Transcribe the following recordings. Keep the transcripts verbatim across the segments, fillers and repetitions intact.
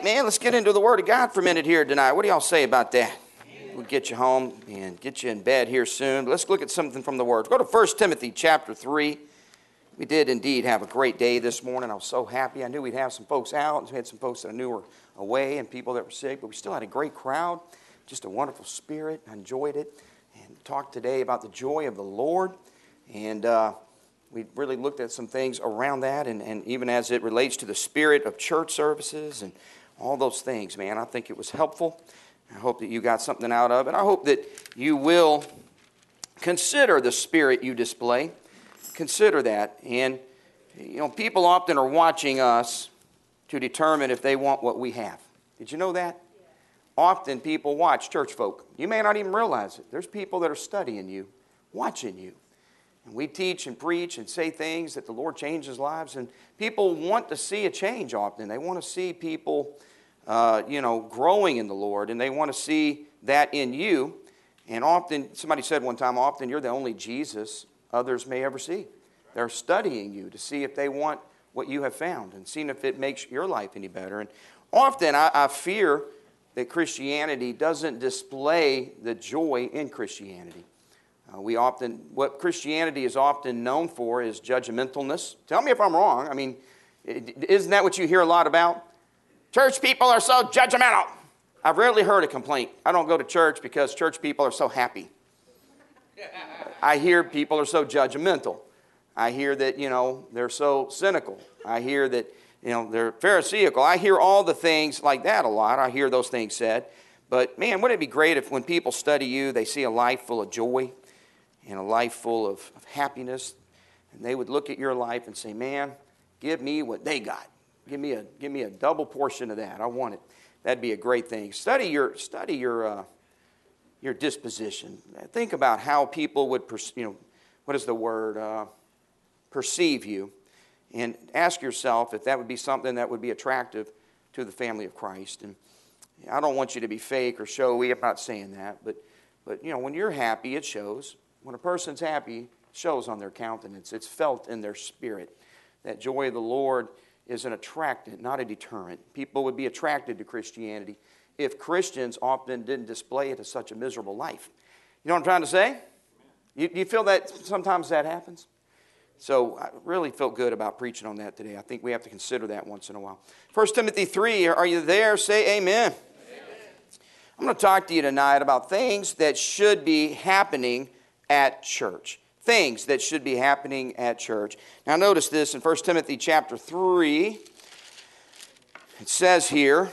man, let's get into the Word of God for a minute here tonight. What do y'all say about that? We'll get you home and get you in bed here soon. But let's look at something from the Word. Go to First Timothy chapter three. We did indeed have a great day this morning. I was so happy. I knew we'd have some folks out. We had some folks that I knew were away and people that were sick, but we still had a great crowd. Just a wonderful spirit. I enjoyed it. And talked today about the joy of the Lord. And uh, we really looked at some things around that, and, and even as it relates to the spirit of church services and all those things, man. I think it was helpful. I hope that you got something out of it. I hope that you will consider the spirit you display. Consider that. And, you know, people often are watching us to determine if they want what we have. Did you know that? Yeah. Often people watch church folk. You may not even realize it. There's people that are studying you, watching you. And we teach and preach and say things that the Lord changes lives. And people want to see a change often. They want to see people, uh, you know, growing in the Lord. And they want to see that in you. And often, somebody said one time, often you're the only Jesus others may ever see. They're studying you to see if they want what you have found and seeing if it makes your life any better. And often I, I fear that Christianity doesn't display the joy in Christianity. Uh, we often, what Christianity is often known for is judgmentalness. Tell me if I'm wrong. I mean, isn't that what you hear a lot about? Church people are so judgmental. I've rarely heard a complaint. I don't go to church because church people are so happy. I hear people are so judgmental. I hear that, you know, they're so cynical. I hear that, you know, they're pharisaical. I hear all the things like that a lot. I hear those things said. But, man, wouldn't it be great if when people study you, they see a life full of joy and a life full of, of happiness, and they would look at your life and say, man, give me what they got. Give me a, give me a double portion of that. I want it. That'd be a great thing. Study your, study your, uh, your disposition. Think about how people would, perce- you know, what is the word, uh, perceive you, and ask yourself if that would be something that would be attractive to the family of Christ. And I don't want you to be fake or showy. I'm not saying that, but, but you know, when you're happy, it shows. When a person's happy, it shows on their countenance. It's felt in their spirit. That joy of the Lord is an attractant, not a deterrent. People would be attracted to Christianity if Christians often didn't display it as such a miserable life. You know what I'm trying to say? You, you feel that sometimes that happens? So I really felt good about preaching on that today. I think we have to consider that once in a while. First Timothy three, are you there? Say amen. Amen. I'm going to talk to you tonight about things that should be happening at church. Things that should be happening at church. Now notice this in First Timothy chapter three. It says here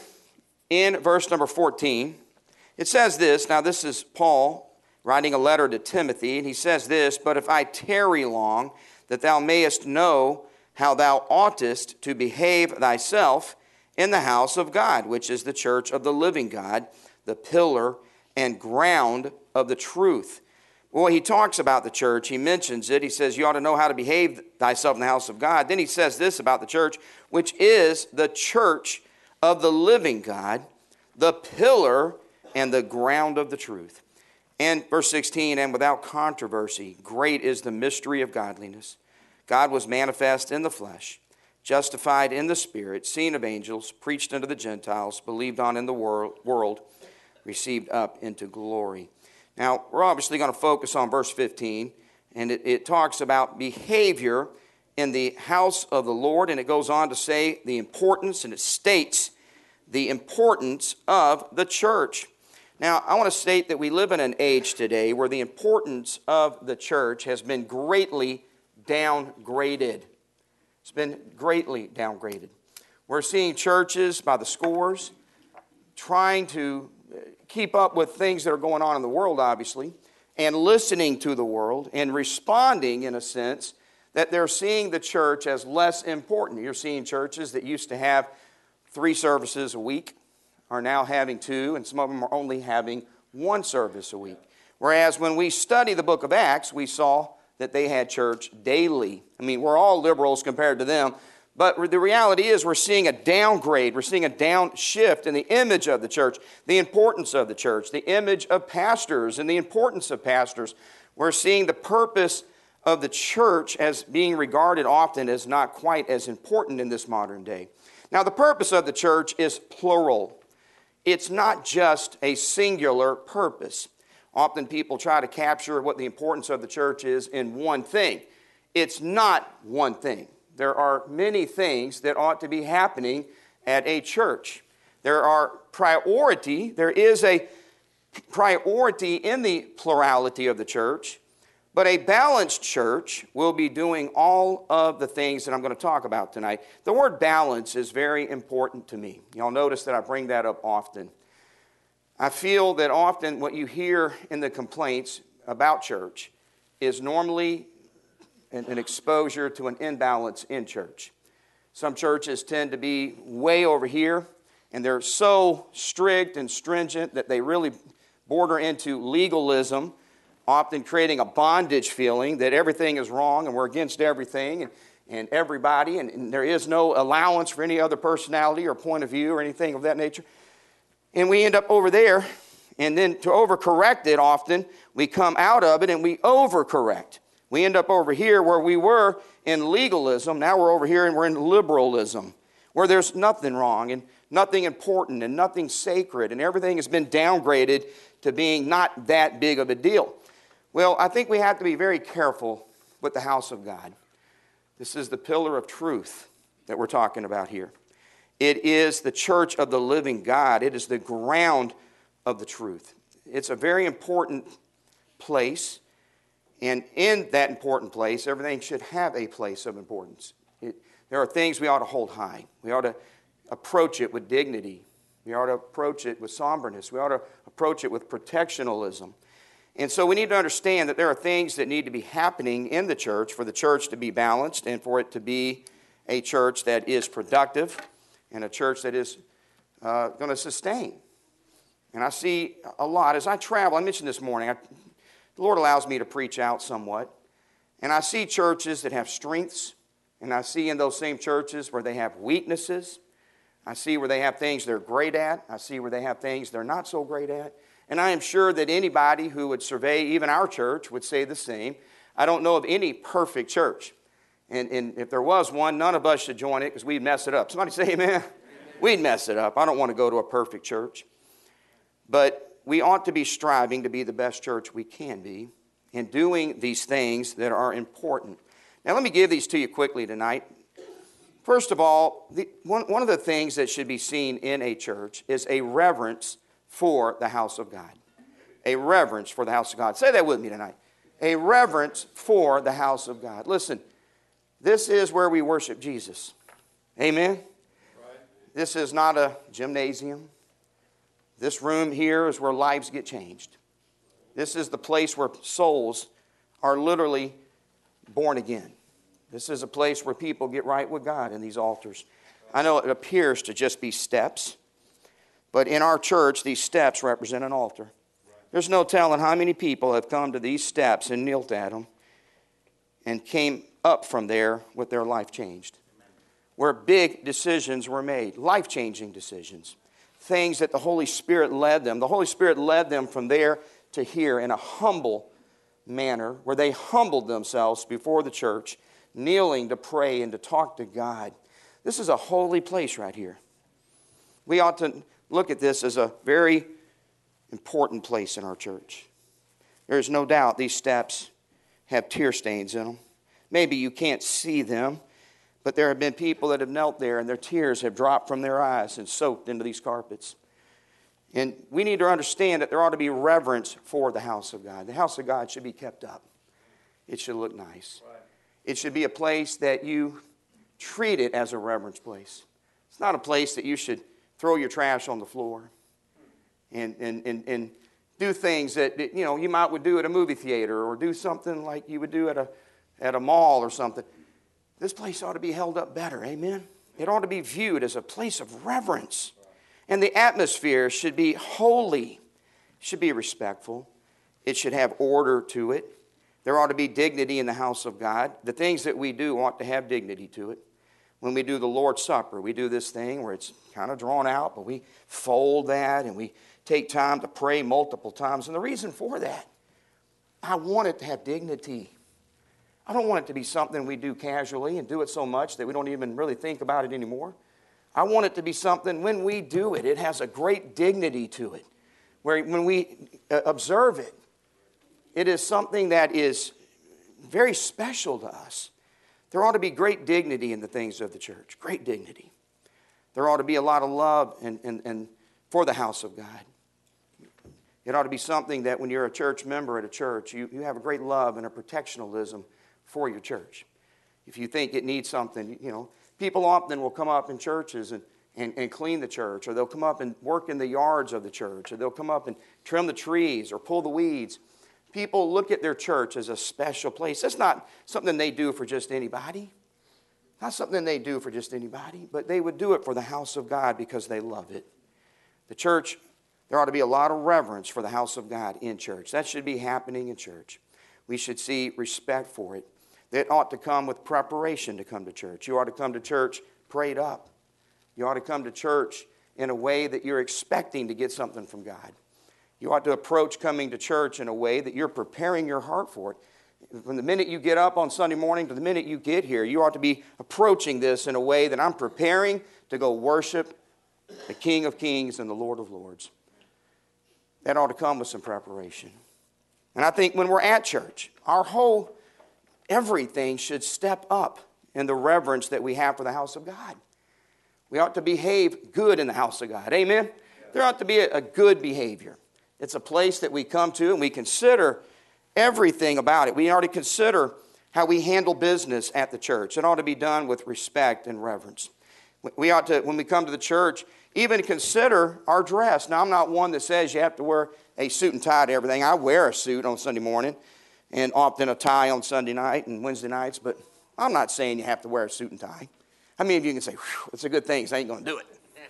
in verse number fourteen. It says this. Now this is Paul writing a letter to Timothy. And he says this, but if I tarry long, that thou mayest know how thou oughtest to behave thyself in the house of God, which is the church of the living God, the pillar and ground of the truth. Well, he talks about the church. He mentions it. He says you ought to know how to behave thyself in the house of God. Then he says this about the church, which is the church of the living God, the pillar and the ground of the truth. And verse sixteen, and without controversy, great is the mystery of godliness. God was manifest in the flesh, justified in the spirit, seen of angels, preached unto the Gentiles, believed on in the world, world received up into glory. Now, we're obviously going to focus on verse fifteen, and it, it talks about behavior in the house of the Lord, and it goes on to say the importance, and it states the importance of the church. Now, I want to state that we live in an age today where the importance of the church has been greatly downgraded. It's been greatly downgraded. We're seeing churches by the scores trying to keep up with things that are going on in the world, obviously, and listening to the world and responding, in a sense, that they're seeing the church as less important. You're seeing churches that used to have three services a week are now having two, and some of them are only having one service a week. Whereas when we study the book of Acts, we saw that they had church daily. I mean, we're all liberals compared to them, but the reality is we're seeing a downgrade. We're seeing a downshift in the image of the church, the importance of the church, the image of pastors and the importance of pastors. We're seeing the purpose of the church as being regarded often as not quite as important in this modern day. Now, the purpose of the church is plural. It's not just a singular purpose. Often people try to capture what the importance of the church is in one thing. It's not one thing. There are many things that ought to be happening at a church. There are priority. There is a priority in the plurality of the church, but a balanced church will be doing all of the things that I'm going to talk about tonight. The word balance is very important to me. Y'all notice that I bring that up often. I feel that often what you hear in the complaints about church is normally an, an exposure to an imbalance in church. Some churches tend to be way over here, and they're so strict and stringent that they really border into legalism, often creating a bondage feeling that everything is wrong and we're against everything and, and everybody, and, and there is no allowance for any other personality or point of view or anything of that nature. And we end up over there, and then to overcorrect it often, we come out of it and we overcorrect. We end up over here where we were in legalism. Now we're over here and we're in liberalism, where there's nothing wrong and nothing important and nothing sacred, and everything has been downgraded to being not that big of a deal. Well, I think we have to be very careful with the house of God. This is the pillar of truth that we're talking about here. It is the church of the living God. It is the ground of the truth. It's a very important place, and in that important place, everything should have a place of importance. It, there are things we ought to hold high. We ought to approach it with dignity. We ought to approach it with somberness. We ought to approach it with protectionalism. And so we need to understand that there are things that need to be happening in the church for the church to be balanced and for it to be a church that is productive and a church that is uh, going to sustain. And I see a lot. As I travel, I mentioned this morning, I, the Lord allows me to preach out somewhat. And I see churches that have strengths, and I see in those same churches where they have weaknesses. I see where they have things they're great at. I see where they have things they're not so great at. And I am sure that anybody who would survey even our church would say the same. I don't know of any perfect church. And, and if there was one, none of us should join it because we'd mess it up. Somebody say amen? Amen. We'd mess it up. I don't want to go to a perfect church. But we ought to be striving to be the best church we can be in doing these things that are important. Now let me give these to you quickly tonight. First of all, the, one, one of the things that should be seen in a church is a reverence for the house of God. A reverence for the house of God. Say that with me tonight. A reverence for the house of God. Listen, this is where we worship Jesus. Amen? Right. This is not a gymnasium. This room here is where lives get changed. This is the place where souls are literally born again. This is a place where people get right with God in these altars. I know it appears to just be steps, but in our church, these steps represent an altar. There's no telling how many people have come to these steps and knelt at them and came up from there with their life changed. Where big decisions were made, life-changing decisions, things that the Holy Spirit led them. The Holy Spirit led them from there to here in a humble manner where they humbled themselves before the church, kneeling to pray and to talk to God. This is a holy place right here. We ought to look at this as a very important place in our church. There is no doubt these steps have tear stains in them. Maybe you can't see them, but there have been people that have knelt there and their tears have dropped from their eyes and soaked into these carpets. And we need to understand that there ought to be reverence for the house of God. The house of God should be kept up. It should look nice. Right. It should be a place that you treat it as a reverence place. It's not a place that you should throw your trash on the floor and, and, and, and do things that, you know, you might would do at a movie theater or do something like you would do at a, at a mall or something. This place ought to be held up better, amen? It ought to be viewed as a place of reverence. And the atmosphere should be holy, should be respectful. It should have order to it. There ought to be dignity in the house of God. The things that we do ought to have dignity to it. When we do the Lord's Supper, we do this thing where it's kind of drawn out, but we fold that and we take time to pray multiple times. And the reason for that, I want it to have dignity. I don't want it to be something we do casually and do it so much that we don't even really think about it anymore. I want it to be something, when we do it, it has a great dignity to it. Where when we uh, observe it, it is something that is very special to us. There ought to be great dignity in the things of the church, great dignity. There ought to be a lot of love and, and, and for the house of God. It ought to be something that when you're a church member at a church, you, you have a great love and a protectionalism for your church. If you think it needs something, you know, people often will come up in churches and, and, and clean the church, or they'll come up and work in the yards of the church, or they'll come up and trim the trees or pull the weeds. People look at their church as a special place. That's not something they do for just anybody. Not something they do for just anybody, but they would do it for the house of God because they love it. The church, there ought to be a lot of reverence for the house of God in church. That should be happening in church. We should see respect for it. That ought to come with preparation to come to church. You ought to come to church prayed up. You ought to come to church in a way that you're expecting to get something from God. You ought to approach coming to church in a way that you're preparing your heart for it. From the minute you get up on Sunday morning to the minute you get here, you ought to be approaching this in a way that I'm preparing to go worship the King of Kings and the Lord of Lords. That ought to come with some preparation. And I think when we're at church, our whole, everything should step up in the reverence that we have for the house of God. We ought to behave good in the house of God. Amen? There ought to be a, a good behavior. It's a place that we come to and we consider everything about it. We ought to consider how we handle business at the church. It ought to be done with respect and reverence. We ought to, when we come to the church, even consider our dress. Now, I'm not one that says you have to wear a suit and tie to everything. I wear a suit on Sunday morning and often a tie on Sunday night and Wednesday nights, but I'm not saying you have to wear a suit and tie. How many of you can say, it's a good thing, so I ain't going to do it?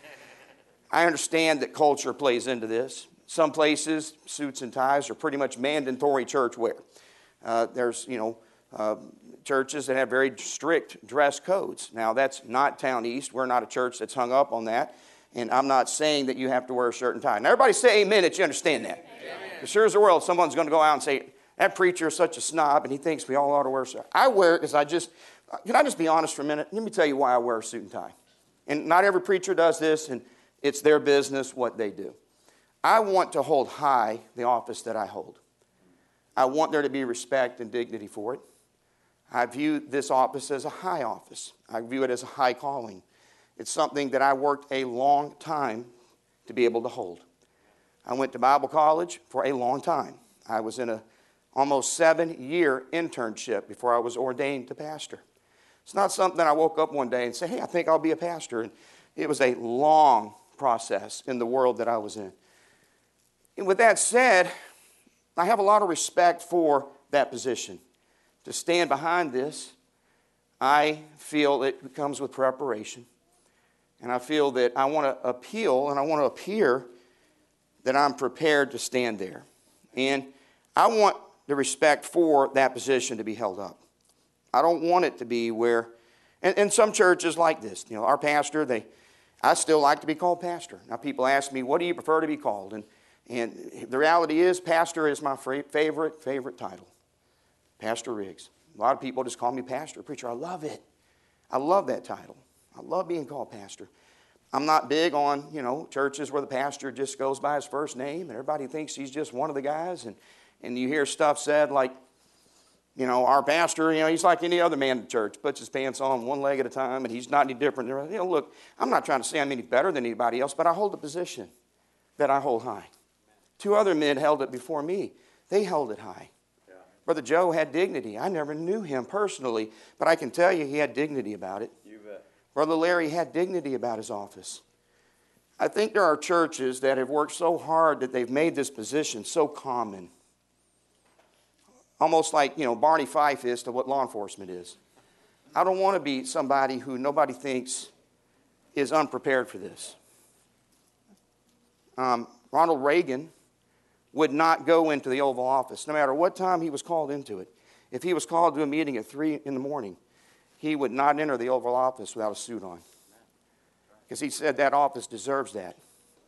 I understand that culture plays into this. Some places, suits and ties are pretty much mandatory church wear. Uh, there's, you know, uh, churches that have very strict dress codes. Now, that's not Town East. We're not a church that's hung up on that. And I'm not saying that you have to wear a shirt and tie. Now, everybody say amen if you understand that. As sure as the world, someone's going to go out and say, that preacher is such a snob, and he thinks we all ought to wear a shirt. I wear it because I just, can I just be honest for a minute? Let me tell you why I wear a suit and tie. And not every preacher does this, and it's their business what they do. I want to hold high the office that I hold. I want there to be respect and dignity for it. I view this office as a high office. I view it as a high calling. It's something that I worked a long time to be able to hold. I went to Bible college for a long time. I was in a almost seven-year internship before I was ordained to pastor. It's not something I woke up one day and said, hey, I think I'll be a pastor. And it was a long process in the world that I was in. And with that said, I have a lot of respect for that position. To stand behind this, I feel it comes with preparation. And I feel that I want to appeal and I want to appear that I'm prepared to stand there. And I want the respect for that position to be held up. I don't want it to be where, and, and some churches like this, you know, our pastor, they, I still like to be called pastor. Now people ask me, what do you prefer to be called? And And the reality is, pastor is my favorite, favorite title. Pastor Riggs. A lot of people just call me pastor, preacher. I love it. I love that title. I love being called pastor. I'm not big on, you know, churches where the pastor just goes by his first name and everybody thinks he's just one of the guys. And, and you hear stuff said like, you know, our pastor, you know, he's like any other man in the church, puts his pants on one leg at a time and he's not any different. You know, look, I'm not trying to say I'm any better than anybody else, but I hold a position that I hold high. Two other men held it before me. They held it high. Yeah. Brother Joe had dignity. I never knew him personally, but I can tell you he had dignity about it. You bet. Brother Larry had dignity about his office. I think there are churches that have worked so hard that they've made this position so common. Almost like, you know, Barney Fife is to what law enforcement is. I don't want to be somebody who nobody thinks is unprepared for this. Um, Ronald Reagan would not go into the Oval Office, no matter what time he was called into it. If he was called to a meeting at three in the morning, he would not enter the Oval Office without a suit on. Because he said that office deserves that.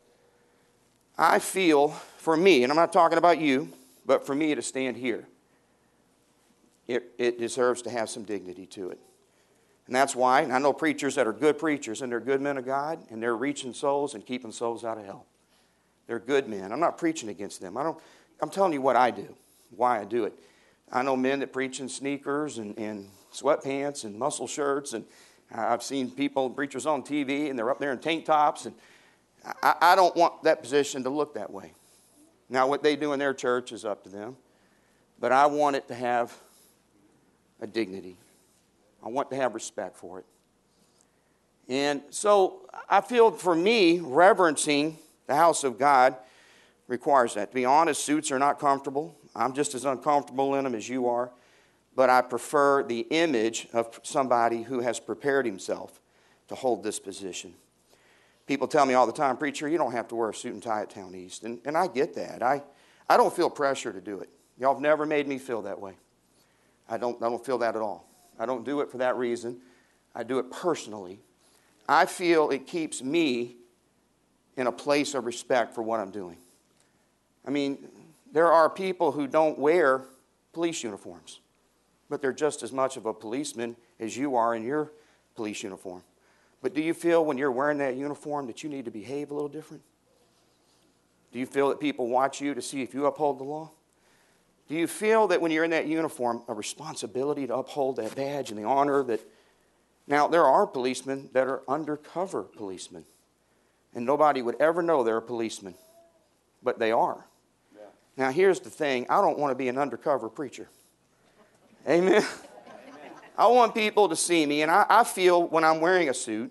I feel, for me, and I'm not talking about you, but for me to stand here, it, it deserves to have some dignity to it. And that's why, and I know preachers that are good preachers, and they're good men of God, and they're reaching souls and keeping souls out of hell. They're good men. I'm not preaching against them. I don't, I'm telling you what I do, why I do it. I know men that preach in sneakers and, and sweatpants and muscle shirts, and I've seen people, preachers on T V, and they're up there in tank tops, and I, I don't want that position to look that way. Now, what they do in their church is up to them, but I want it to have a dignity. I want to have respect for it. And so I feel for me, reverencing the house of God requires that. To be honest, suits are not comfortable. I'm just as uncomfortable in them as you are. But I prefer the image of somebody who has prepared himself to hold this position. People tell me all the time, preacher, you don't have to wear a suit and tie at Town East. And, and I get that. I, I don't feel pressure to do it. Y'all have never made me feel that way. I don't, I don't feel that at all. I don't do it for that reason. I do it personally. I feel it keeps me in a place of respect for what I'm doing. I mean, there are people who don't wear police uniforms, but they're just as much of a policeman as you are in your police uniform. But do you feel when you're wearing that uniform that you need to behave a little different? Do you feel that people watch you to see if you uphold the law? Do you feel that when you're in that uniform, a responsibility to uphold that badge and the honor that... Now, there are policemen that are undercover policemen, and nobody would ever know they're a policeman, but they are. Yeah. Now, here's the thing. I don't want to be an undercover preacher. Amen? Amen. I want people to see me, and I, I feel when I'm wearing a suit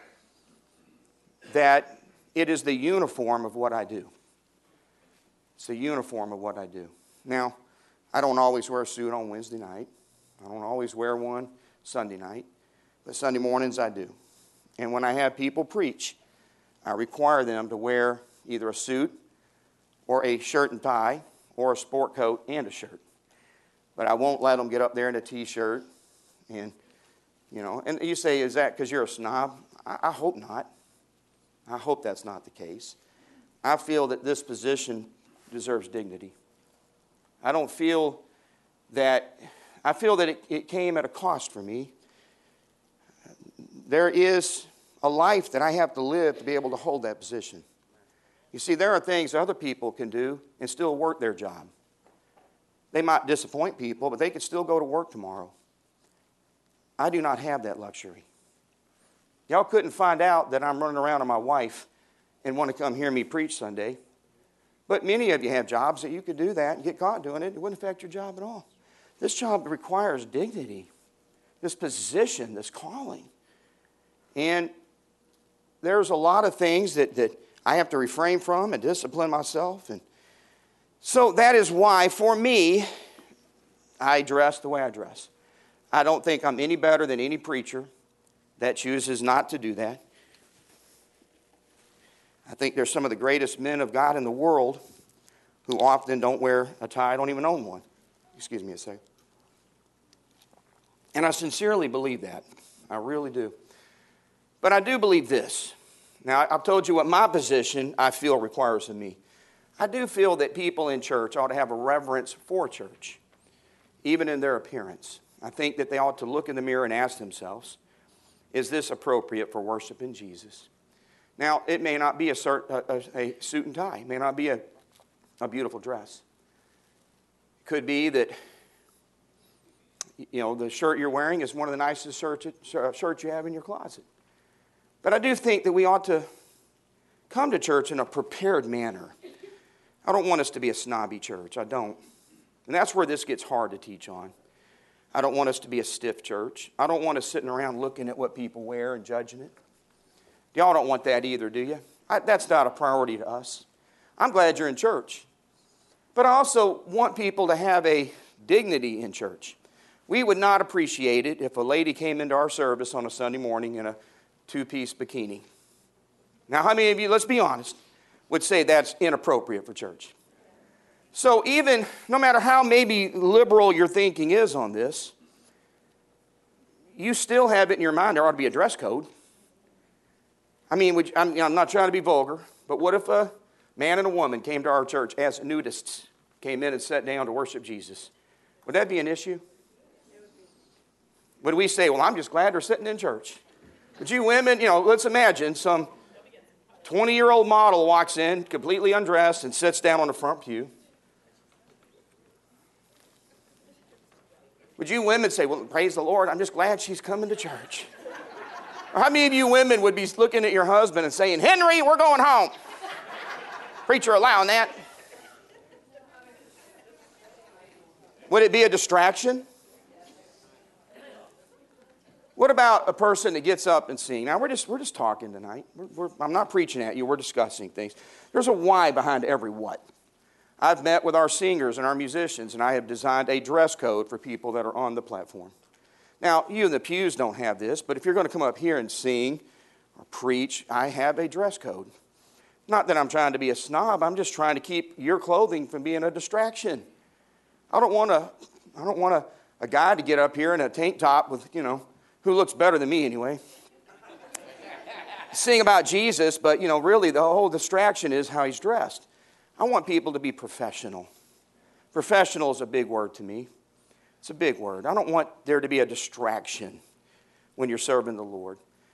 that it is the uniform of what I do. It's the uniform of what I do. Now, I don't always wear a suit on Wednesday night. I don't always wear one Sunday night. But Sunday mornings I do. And when I have people preach, I require them to wear either a suit or a shirt and tie or a sport coat and a shirt. But I won't let them get up there in a T-shirt. And, you know, and you say, is that because you're a snob? I, I hope not. I hope that's not the case. I feel that this position deserves dignity. I don't feel that, I feel that it, it came at a cost for me. There is a life that I have to live to be able to hold that position. You see, there are things other people can do and still work their job. They might disappoint people, but they can still go to work tomorrow. I do not have that luxury. Y'all couldn't find out that I'm running around on my wife and want to come hear me preach Sunday. But many of you have jobs that you could do that and get caught doing it. It wouldn't affect your job at all. This job requires dignity, this position, this calling. And there's a lot of things that, that I have to refrain from and discipline myself. And so that is why, for me, I dress the way I dress. I don't think I'm any better than any preacher that chooses not to do that. I think there's some of the greatest men of God in the world who often don't wear a tie, don't even own one. Excuse me a second. And I sincerely believe that. I really do. But I do believe this. Now, I've told you what my position I feel requires of me. I do feel that people in church ought to have a reverence for church, even in their appearance. I think that they ought to look in the mirror and ask themselves, is this appropriate for worshiping Jesus? Now, it may not be a, a, a suit and tie. It may not be a, a beautiful dress. It could be that, you know, the shirt you're wearing is one of the nicest shirts, shirts you have in your closet. But I do think that we ought to come to church in a prepared manner. I don't want us to be a snobby church. I don't. And that's where this gets hard to teach on. I don't want us to be a stiff church. I don't want us sitting around looking at what people wear and judging it. Y'all don't want that either, do you? I, that's not a priority to us. I'm glad you're in church. But I also want people to have a dignity in church. We would not appreciate it if a lady came into our service on a Sunday morning in a two-piece bikini. Now, how many of you, let's be honest, would say that's inappropriate for church? So even, no matter how maybe liberal your thinking is on this, you still have it in your mind there ought to be a dress code. I mean, would you, I'm, you know, I'm not trying to be vulgar, but what if a man and a woman came to our church as nudists, came in and sat down to worship Jesus? Would that be an issue? Would we say, well, I'm just glad they're sitting in church? But you women, you know, let's imagine some twenty-year-old model walks in, completely undressed, and sits down on the front pew. Would you women say, well, praise the Lord, I'm just glad she's coming to church? Or how many of you women would be looking at your husband and saying, Henry, we're going home? Preacher allowing that? Would it be a distraction? What about a person that gets up and sings? Now, we're just, we're just talking tonight. We're, we're, I'm not preaching at you. We're discussing things. There's a why behind every what. I've met with our singers and our musicians, and I have designed a dress code for people that are on the platform. Now, you in the pews don't have this, but if you're going to come up here and sing or preach, I have a dress code. Not that I'm trying to be a snob. I'm just trying to keep your clothing from being a distraction. I don't want a, I don't want a, a guy to get up here in a tank top with, you know, who looks better than me anyway, sing about Jesus, but, you know, really the whole distraction is how he's dressed. I want people to be professional. Professional is a big word to me. It's a big word. I don't want there to be a distraction when you're serving the Lord.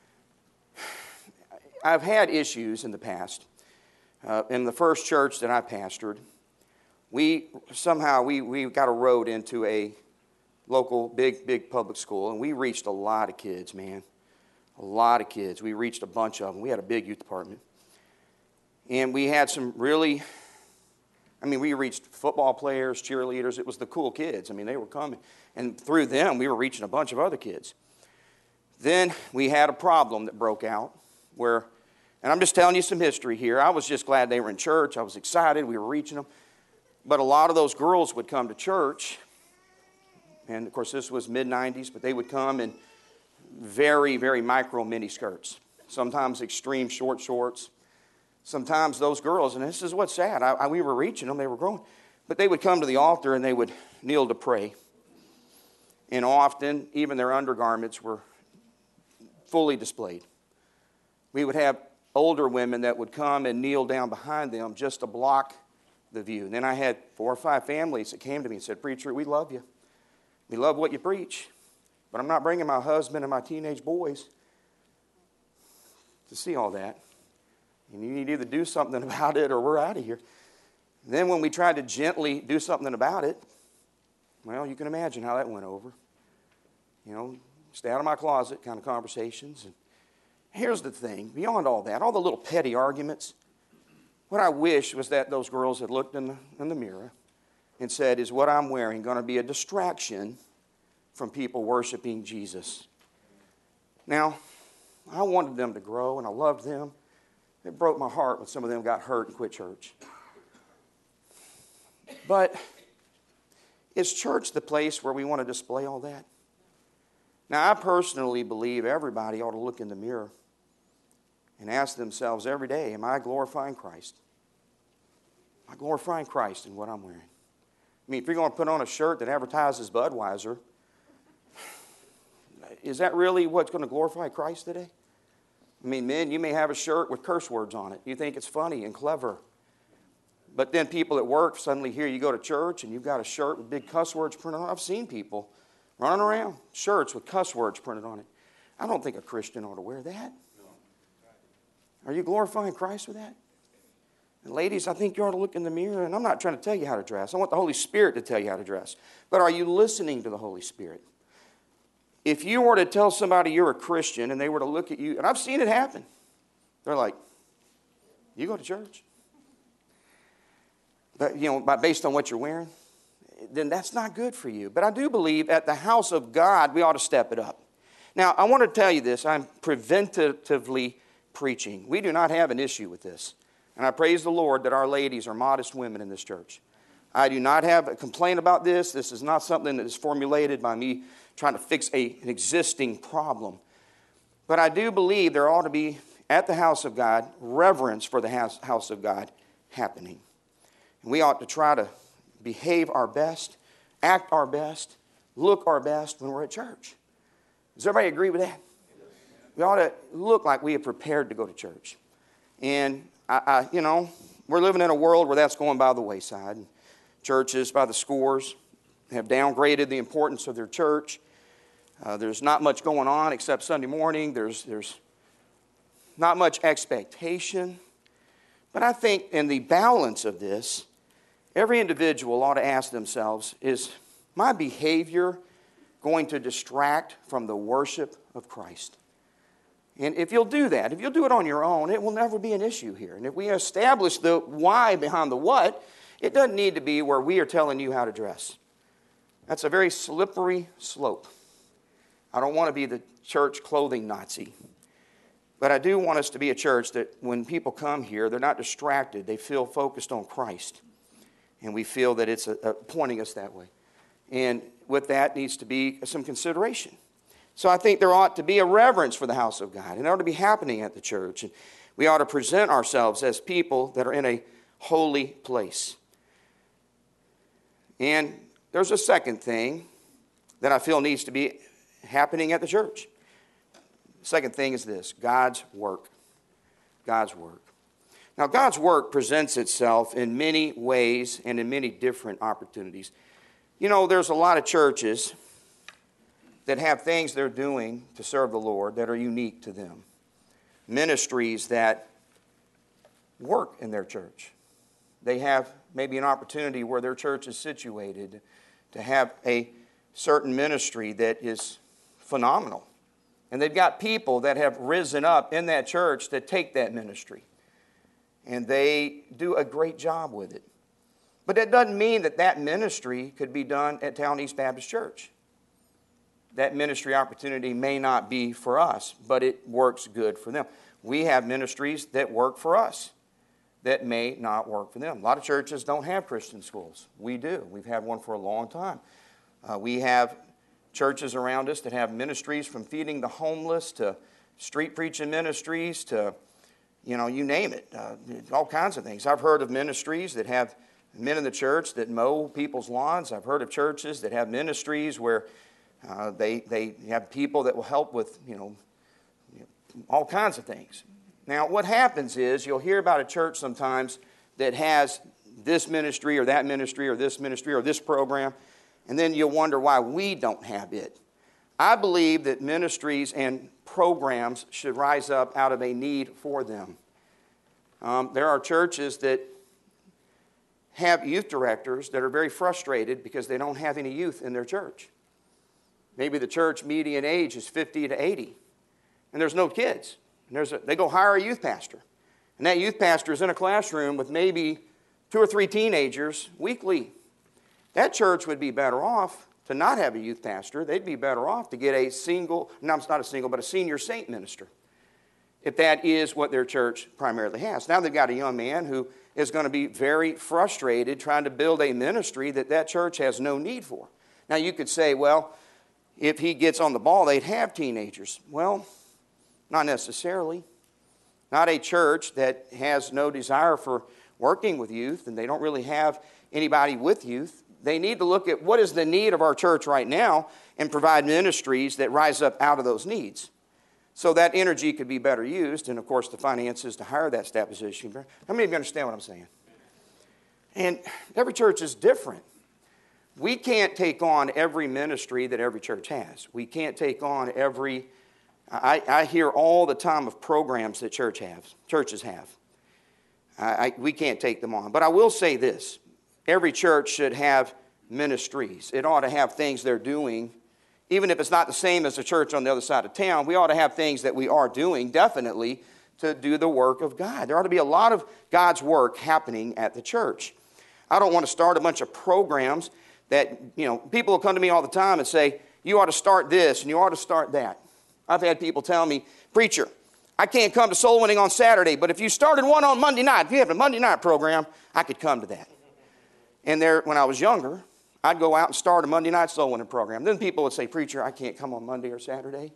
I've had issues in the past. Uh, in the first church that I pastored, we somehow we, we got a road into a local big, big public school, and we reached a lot of kids, man. A lot of kids. We reached a bunch of them. We had a big youth department. And we had some really, I mean, we reached football players, cheerleaders. It was the cool kids. I mean, they were coming. And through them, we were reaching a bunch of other kids. Then we had a problem that broke out where, and I'm just telling you some history here. I was just glad they were in church. I was excited. We were reaching them. But a lot of those girls would come to church. And, of course, this was mid nineties, but they would come in very, very micro mini skirts, sometimes extreme short shorts. Sometimes those girls, and this is what's sad, I, I, we were reaching them, they were growing, but they would come to the altar and they would kneel to pray. And often, even their undergarments were fully displayed. We would have older women that would come and kneel down behind them just to block the view. And then I had four or five families that came to me and said, Preacher, we love you. We love what you preach, but I'm not bringing my husband and my teenage boys to see all that. And you need to either do something about it or we're out of here. And then when we tried to gently do something about it, well, you can imagine how that went over. You know, stay out of my closet kind of conversations. And here's the thing, beyond all that, all the little petty arguments, what I wish was that those girls had looked in the, in the mirror and said, is what I'm wearing going to be a distraction from people worshiping Jesus? Now, I wanted them to grow, and I loved them. It broke my heart when some of them got hurt and quit church. But is church the place where we want to display all that? Now, I personally believe everybody ought to look in the mirror and ask themselves every day, am I glorifying Christ? Am I glorifying Christ in what I'm wearing? I mean, if you're going to put on a shirt that advertises Budweiser, is that really what's going to glorify Christ today? I mean, men, you may have a shirt with curse words on it. You think it's funny and clever. But then people at work suddenly hear you go to church and you've got a shirt with big cuss words printed on it. I've seen people running around, shirts with cuss words printed on it. I don't think a Christian ought to wear that. Are you glorifying Christ with that? And ladies, I think you ought to look in the mirror, and I'm not trying to tell you how to dress. I want the Holy Spirit to tell you how to dress. But are you listening to the Holy Spirit? If you were to tell somebody you're a Christian and they were to look at you, and I've seen it happen, they're like, you go to church? But, you know, based on what you're wearing, then that's not good for you. But I do believe at the house of God, we ought to step it up. Now, I want to tell you this. I'm preventatively preaching. We do not have an issue with this. And I praise the Lord that our ladies are modest women in this church. I do not have a complaint about this. This is not something that is formulated by me trying to fix a, an existing problem. But I do believe there ought to be, at the house of God, reverence for the house, house of God happening. And we ought to try to behave our best, act our best, look our best when we're at church. Does everybody agree with that? We ought to look like we are prepared to go to church. And, I, I, you know, we're living in a world where that's going by the wayside. Churches, by the scores, have downgraded the importance of their church. Uh, there's not much going on except Sunday morning. There's, there's not much expectation. But I think in the balance of this, every individual ought to ask themselves, is my behavior going to distract from the worship of Christ? And if you'll do that, if you'll do it on your own, it will never be an issue here. And if we establish the why behind the what, it doesn't need to be where we are telling you how to dress. That's a very slippery slope. I don't want to be the church clothing Nazi. But I do want us to be a church that when people come here, they're not distracted. They feel focused on Christ. And we feel that it's a, a pointing us that way. And with that needs to be some consideration. So I think there ought to be a reverence for the house of God. And it ought to be happening at the church. And we ought to present ourselves as people that are in a holy place. And there's a second thing that I feel needs to be happening at the church. Second thing is this: God's work. God's work. Now, God's work presents itself in many ways and in many different opportunities. You know, there's a lot of churches that have things they're doing to serve the Lord that are unique to them. Ministries that work in their church. They have maybe an opportunity where their church is situated to have a certain ministry that is phenomenal. And they've got people that have risen up in that church that take that ministry. And they do a great job with it. But that doesn't mean that that ministry could be done at Town East Baptist Church. That ministry opportunity may not be for us, but it works good for them. We have ministries that work for us that may not work for them. A lot of churches don't have Christian schools. We do. We've had one for a long time. Uh, we have churches around us that have ministries from feeding the homeless to street preaching ministries to, you know, you name it, uh, all kinds of things. I've heard of ministries that have men in the church that mow people's lawns. I've heard of churches that have ministries where uh, they they have people that will help with, you know, all kinds of things. Now, what happens is you'll hear about a church sometimes that has this ministry or that ministry or this ministry or this program, and then you'll wonder why we don't have it. I believe that ministries and programs should rise up out of a need for them. Um, there are churches that have youth directors that are very frustrated because they don't have any youth in their church. Maybe the church median age is fifty to eighty, and there's no kids. And there's a, they go hire a youth pastor. And that youth pastor is in a classroom with maybe two or three teenagers weekly. That church would be better off to not have a youth pastor. They'd be better off to get a single, no, it's not a single, but a senior saint minister, if that is what their church primarily has. Now they've got a young man who is going to be very frustrated trying to build a ministry that that church has no need for. Now you could say, well, if he gets on the ball, they'd have teenagers. Well, not necessarily. Not a church that has no desire for working with youth, and they don't really have anybody with youth. They need to look at what is the need of our church right now and provide ministries that rise up out of those needs. So that energy could be better used, and of course the finances to hire that staff position. How many of you understand what I'm saying? And every church is different. We can't take on every ministry that every church has. We can't take on every... I, I hear all the time of programs that church have, churches have. I, I, we can't take them on. But I will say this. Every church should have ministries. It ought to have things they're doing. Even if it's not the same as the church on the other side of town, we ought to have things that we are doing, definitely, to do the work of God. There ought to be a lot of God's work happening at the church. I don't want to start a bunch of programs that, you know, people will come to me all the time and say, you ought to start this and you ought to start that. I've had people tell me, preacher, I can't come to soul winning on Saturday, but if you started one on Monday night, if you have a Monday night program, I could come to that. And there, when I was younger, I'd go out and start a Monday night soul winning program. Then people would say, preacher, I can't come on Monday or Saturday.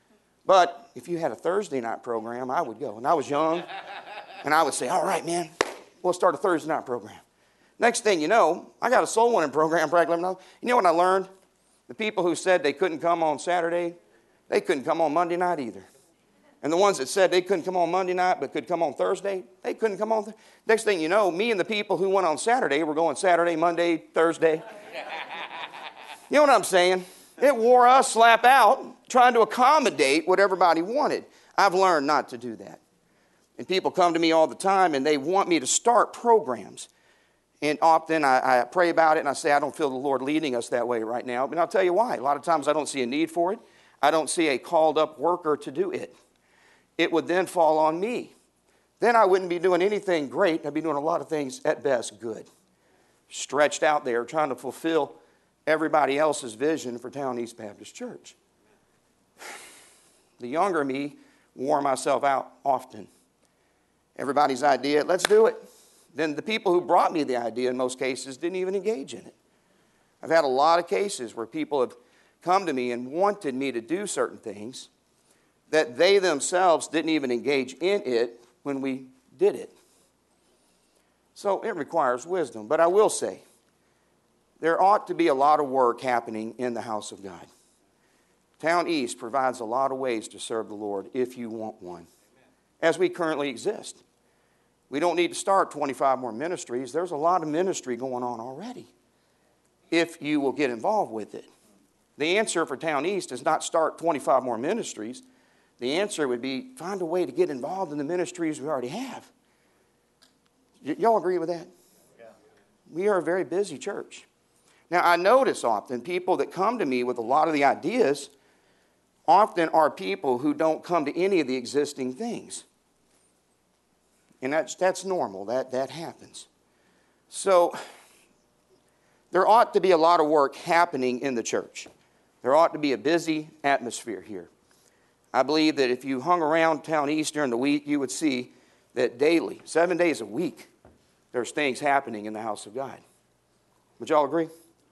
But if you had a Thursday night program, I would go. And I was young, and I would say, all right, man, we'll start a Thursday night program. Next thing you know, I got a soul winning program practically. You know what I learned? The people who said they couldn't come on Saturday, they couldn't come on Monday night either. And the ones that said they couldn't come on Monday night but could come on Thursday, they couldn't come on. Th- Next thing you know, me and the people who went on Saturday were going Saturday, Monday, Thursday. You know what I'm saying? It wore us slap out trying to accommodate what everybody wanted. I've learned not to do that. And people come to me all the time and they want me to start programs. And often I, I pray about it and I say, I don't feel the Lord leading us that way right now. But I'll tell you why. A lot of times I don't see a need for it. I don't see a called up worker to do it. It would then fall on me. Then I wouldn't be doing anything great. I'd be doing a lot of things at best good. Stretched out there trying to fulfill everybody else's vision for Town East Baptist Church. The younger me wore myself out often. Everybody's idea, let's do it. Then the people who brought me the idea in most cases didn't even engage in it. I've had a lot of cases where people have come to me and wanted me to do certain things that they themselves didn't even engage in it when we did it. So it requires wisdom. But I will say, there ought to be a lot of work happening in the house of God. Town East provides a lot of ways to serve the Lord if you want one, as we currently exist. We don't need to start twenty-five more ministries. There's a lot of ministry going on already if you will get involved with it. The answer for Town East is not start twenty-five more ministries. The answer would be find a way to get involved in the ministries we already have. Y- y'all agree with that? Yeah. We are a very busy church. Now, I notice often people that come to me with a lot of the ideas often are people who don't come to any of the existing things. And that's, that's normal. That, that happens. So there ought to be a lot of work happening in the church. There ought to be a busy atmosphere here. I believe that if you hung around Town East during the week, you would see that daily, seven days a week, there's things happening in the house of God. Would y'all agree?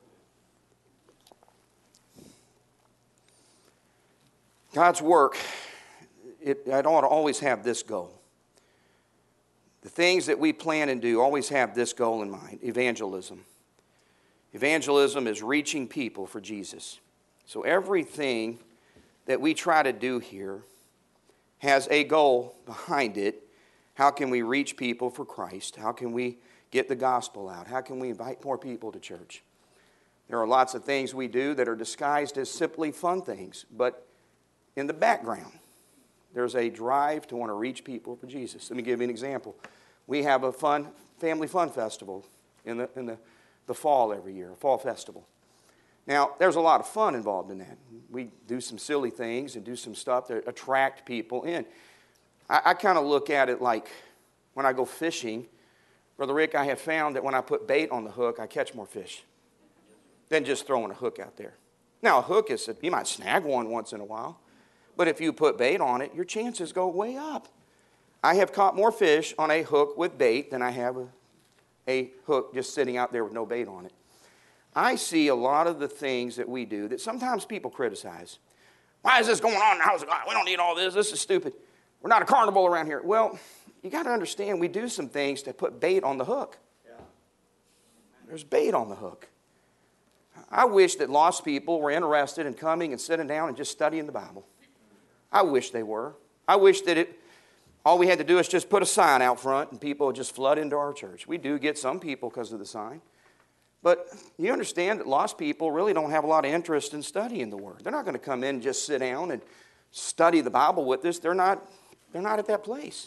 God's work, it, it ought to always have this goal. The things that we plan and do always have this goal in mind, evangelism. Evangelism is reaching people for Jesus. So everything that we try to do here has a goal behind it. How can we reach people for Christ? How can we get the gospel out? How can we invite more people to church? There are lots of things we do that are disguised as simply fun things, but in the background, there's a drive to want to reach people for Jesus. Let me give you an example. We have a fun family fun festival in the in the, the fall every year, a fall festival. Now, there's a lot of fun involved in that. We do some silly things and do some stuff to attract people in. I, I kind of look at it like when I go fishing. Brother Rick, I have found that when I put bait on the hook, I catch more fish than just throwing a hook out there. Now, a hook is, you might snag one once in a while, but if you put bait on it, your chances go way up. I have caught more fish on a hook with bait than I have a, a hook just sitting out there with no bait on it. I see a lot of the things that we do that sometimes people criticize. Why is this going on in the house of God? We don't need all this. This is stupid. We're not a carnival around here. Well, you got to understand we do some things to put bait on the hook. Yeah. There's bait on the hook. I wish that lost people were interested in coming and sitting down and just studying the Bible. I wish they were. I wish that it, all we had to do is just put a sign out front and people would just flood into our church. We do get some people because of the sign. But you understand that lost people really don't have a lot of interest in studying the Word. They're not going to come in and just sit down and study the Bible with us. They're not, they're not at that place.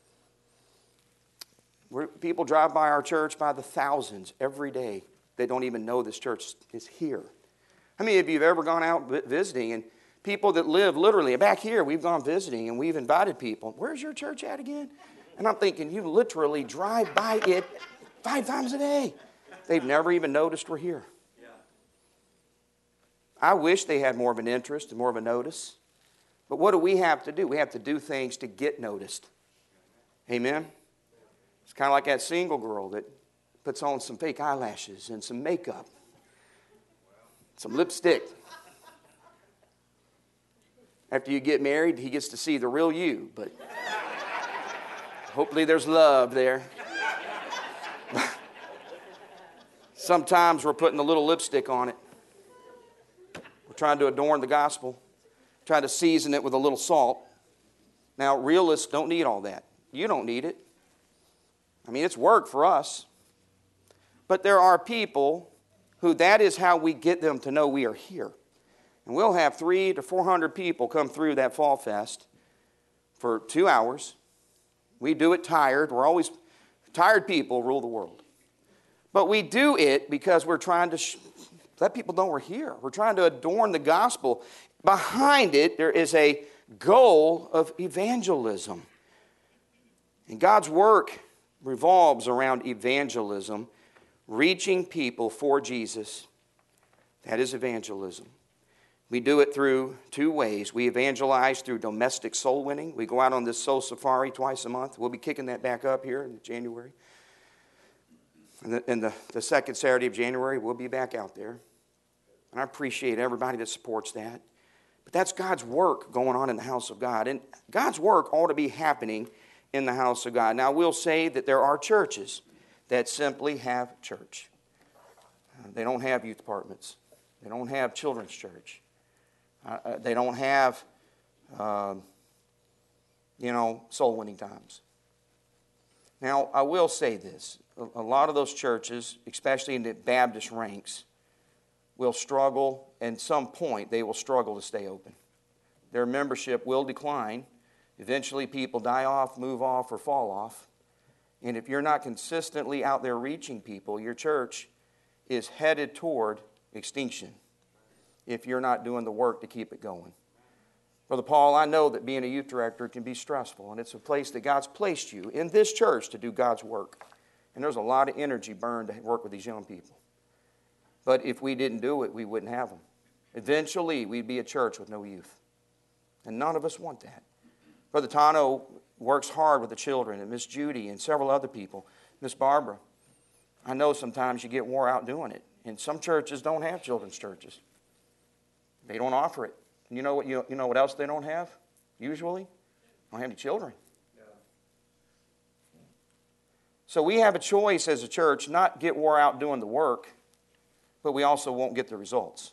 We're, people drive by our church by the thousands every day. They don't even know this church is here. How many of you have ever gone out visiting and people that live literally back here, we've gone visiting and we've invited people. Where's your church at again? And I'm thinking, you literally drive by it five times a day. They've never even noticed we're here. Yeah. I wish they had more of an interest and more of a notice. But what do we have to do? We have to do things to get noticed. Amen? It's kind of like that single girl that puts on some fake eyelashes and some makeup, some lipstick. After you get married, he gets to see the real you, but hopefully there's love there. Sometimes we're putting a little lipstick on it. We're trying to adorn the gospel, trying to season it with a little salt. Now, realists don't need all that. You don't need it. I mean, it's work for us. But there are people who that is how we get them to know we are here. And we'll have three to four hundred people come through that Fall Fest for two hours. We do it tired. We're always, tired people rule the world. But we do it because we're trying to sh- let people know we're here. We're trying to adorn the gospel. Behind it, there is a goal of evangelism. And God's work revolves around evangelism, reaching people for Jesus. That is evangelism. We do it through two ways. We evangelize through domestic soul winning. We go out on this soul safari twice a month. We'll be kicking that back up here in January. And the, and the, the second Saturday of January, we'll be back out there. And I appreciate everybody that supports that. But that's God's work going on in the house of God. And God's work ought to be happening in the house of God. Now, we'll say that there are churches that simply have church. Uh, they don't have youth departments. They don't have children's church. Uh, they don't have, um, you know, soul winning times. Now, I will say this. A, a lot of those churches, especially in the Baptist ranks, will struggle, at some point, they will struggle to stay open. Their membership will decline. Eventually, people die off, move off, or fall off. And if you're not consistently out there reaching people, your church is headed toward extinction if you're not doing the work to keep it going. Brother Paul, I know that being a youth director can be stressful, and it's a place that God's placed you in this church to do God's work. And there's a lot of energy burned to work with these young people. But if we didn't do it, we wouldn't have them. Eventually, we'd be a church with no youth. And none of us want that. Brother Tano works hard with the children, and Miss Judy and several other people. Miss Barbara, I know sometimes you get wore out doing it. And some churches don't have children's churches. They don't offer it. And you know what, you, you know what else they don't have? Usually? They don't have any children. Yeah. So we have a choice as a church, not get wore out doing the work, but we also won't get the results.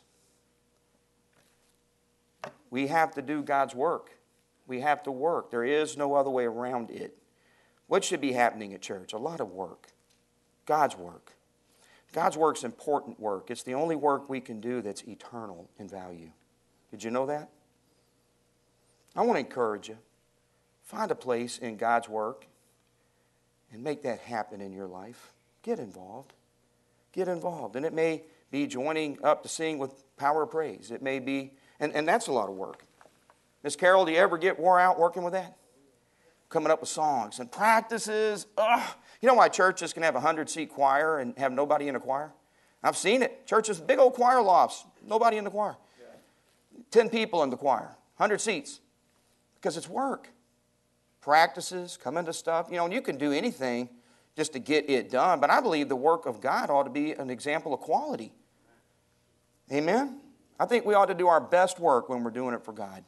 We have to do God's work. We have to work. There is no other way around it. What should be happening at church? A lot of work. God's work. God's work's important work. It's the only work we can do that's eternal in value. Did you know that? I want to encourage you. Find a place in God's work and make that happen in your life. Get involved. Get involved. And it may be joining up to sing with Power of Praise. It may be, and, and that's a lot of work. Miss Carol, do you ever get wore out working with that? Coming up with songs and practices. Ugh. You know why churches can have a hundred-seat choir and have nobody in the choir? I've seen it. Churches, big old choir lofts, nobody in the choir. Yeah. Ten people in the choir, hundred seats. Because it's work. Practices, coming to stuff. You know, and you can do anything just to get it done. But I believe the work of God ought to be an example of quality. Amen? I think we ought to do our best work when we're doing it for God.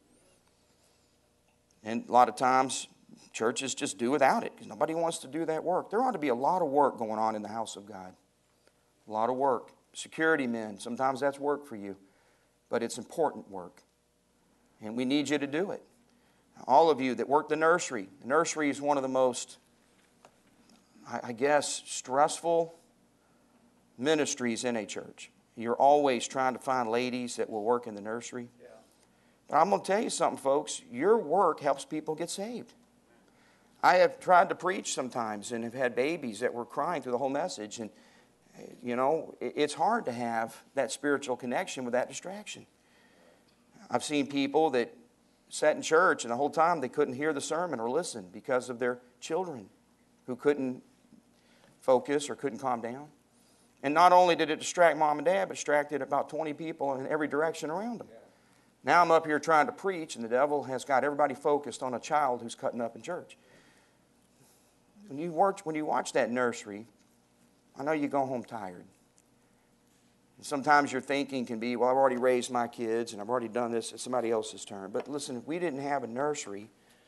And a lot of times, churches just do without it because nobody wants to do that work. There ought to be a lot of work going on in the house of God. A lot of work. Security men, sometimes that's work for you. But it's important work. And we need you to do it. All of you that work the nursery. The nursery is one of the most, I guess, stressful ministries in a church. You're always trying to find ladies that will work in the nursery. Yeah. But I'm going to tell you something, folks. Your work helps people get saved. I have tried to preach sometimes and have had babies that were crying through the whole message. And, you know, it's hard to have that spiritual connection with that distraction. I've seen people that sat in church and the whole time they couldn't hear the sermon or listen because of their children who couldn't focus or couldn't calm down. And not only did it distract mom and dad, but distracted about twenty people in every direction around them. Yeah. Now I'm up here trying to preach, and the devil has got everybody focused on a child who's cutting up in church. When you watch, when you watch that nursery, I know you go home tired. And sometimes your thinking can be, well, I've already raised my kids, and I've already done this. It's somebody else's turn. But listen, if we didn't have a nursery,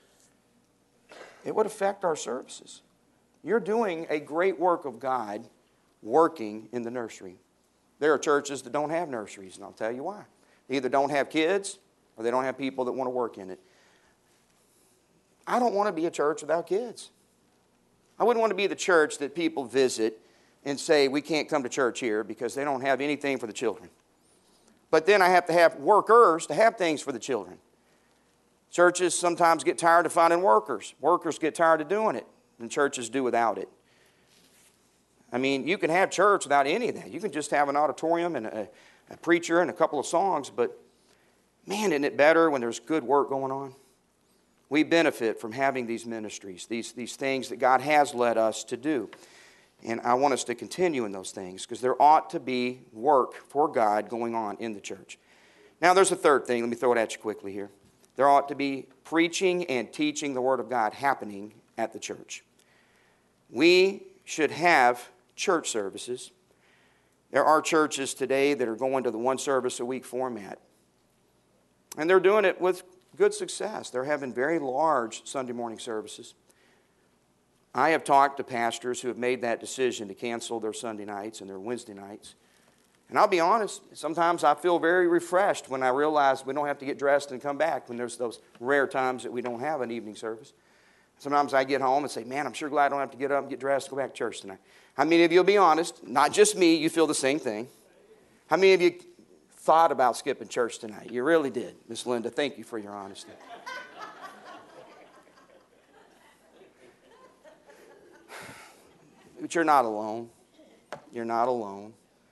it would affect our services. You're doing a great work of God working in the nursery. There are churches that don't have nurseries, and I'll tell you why. They either don't have kids or they don't have people that want to work in it. I don't want to be a church without kids. I wouldn't want to be the church that people visit and say, we can't come to church here because they don't have anything for the children. But then I have to have workers to have things for the children. Churches sometimes get tired of finding workers. Workers get tired of doing it, and churches do without it. I mean, you can have church without any of that. You can just have an auditorium and a, a preacher and a couple of songs, but man, isn't it better when there's good work going on? We benefit from having these ministries, these, these things that God has led us to do. And I want us to continue in those things because there ought to be work for God going on in the church. Now, there's a third thing. Let me throw it at you quickly here. There ought to be preaching and teaching the Word of God happening at the church. We should have church services. There are churches today that are going to the one service a week format. And they're doing it with good success. They're having very large Sunday morning services. I have talked to pastors who have made that decision to cancel their Sunday nights and their Wednesday nights. And I'll be honest, sometimes I feel very refreshed when I realize we don't have to get dressed and come back when there's those rare times that we don't have an evening service. Sometimes I get home and say, man, I'm sure glad I don't have to get up and get dressed and go back to church tonight. How many of you will be honest? Not just me, you feel the same thing. How many of you thought about skipping church tonight? You really did. Miss Linda, thank you for your honesty. But you're not alone. You're not alone.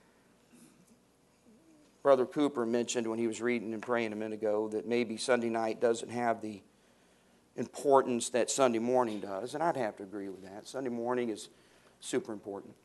Brother Cooper mentioned when he was reading and praying a minute ago that maybe Sunday night doesn't have the importance that Sunday morning does, and I'd have to agree with that. Sunday morning is super important.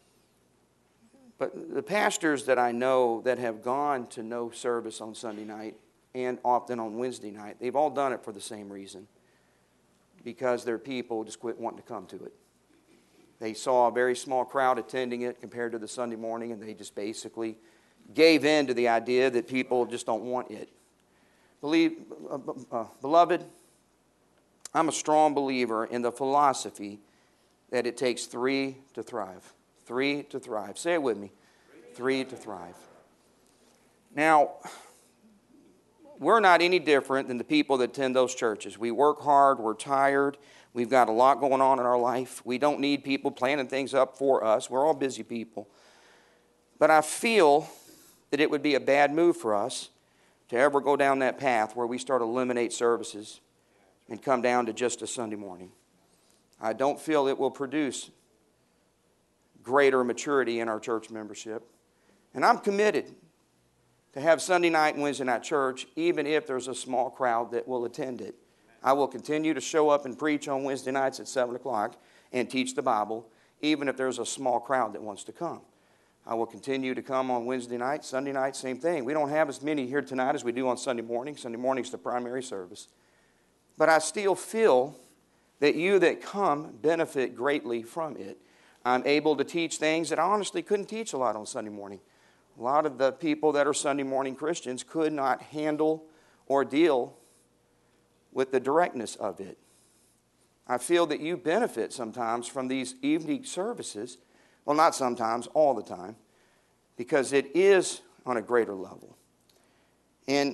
But the pastors that I know that have gone to no service on Sunday night and often on Wednesday night, they've all done it for the same reason, because their people just quit wanting to come to it. They saw a very small crowd attending it compared to the Sunday morning, and they just basically gave in to the idea that people just don't want it. Believe, uh, uh, beloved, I'm a strong believer in the philosophy that it takes three to thrive. Three to thrive. Say it with me. Three to thrive. Now, we're not any different than the people that attend those churches. We work hard. We're tired. We've got a lot going on in our life. We don't need people planning things up for us. We're all busy people. But I feel that it would be a bad move for us to ever go down that path where we start to eliminate services and come down to just a Sunday morning. I don't feel it will produce greater maturity in our church membership. And I'm committed to have Sunday night and Wednesday night church, even if there's a small crowd that will attend it. I will continue to show up and preach on Wednesday nights at seven o'clock and teach the Bible, even if there's a small crowd that wants to come. I will continue to come on Wednesday night, Sunday night, same thing. We don't have as many here tonight as we do on Sunday morning. Sunday morning is the primary service. But I still feel that you that come benefit greatly from it. I'm able to teach things that I honestly couldn't teach a lot on Sunday morning. A lot of the people that are Sunday morning Christians could not handle or deal with the directness of it. I feel that you benefit sometimes from these evening services. Well, not sometimes, all the time, because it is on a greater level. And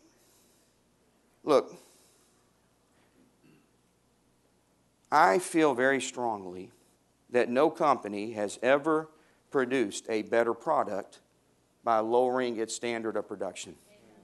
look, I feel very strongly that no company has ever produced a better product by lowering its standard of production.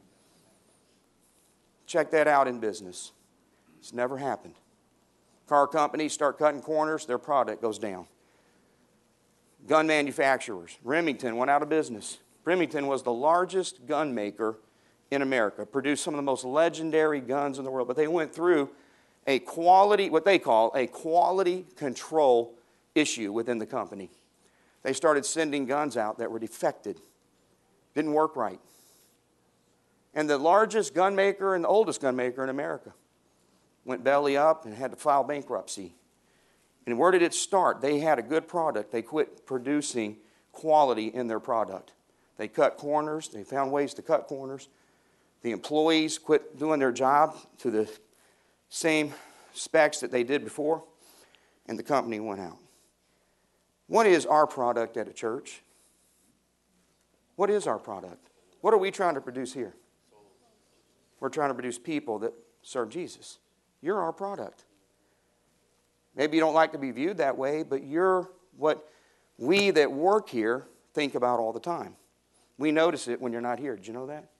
Check that out in business. It's never happened. Car companies start cutting corners, their product goes down. Gun manufacturers. Remington went out of business. Remington was the largest gun maker in America, produced some of the most legendary guns in the world, but they went through a quality, what they call a quality control issue within the company. They started sending guns out that were defected. Didn't work right. And the largest gun maker and the oldest gun maker in America went belly up and had to file bankruptcy. And where did it start? They had a good product. They quit producing quality in their product. They cut corners. They found ways to cut corners. The employees quit doing their job to the same specs that they did before, and the company went out. What is our product at a church? What is our product? What are we trying to produce here? We're trying to produce people that serve Jesus. You're our product. Maybe you don't like to be viewed that way, but you're what we that work here think about all the time. We notice it when you're not here. Did you know that?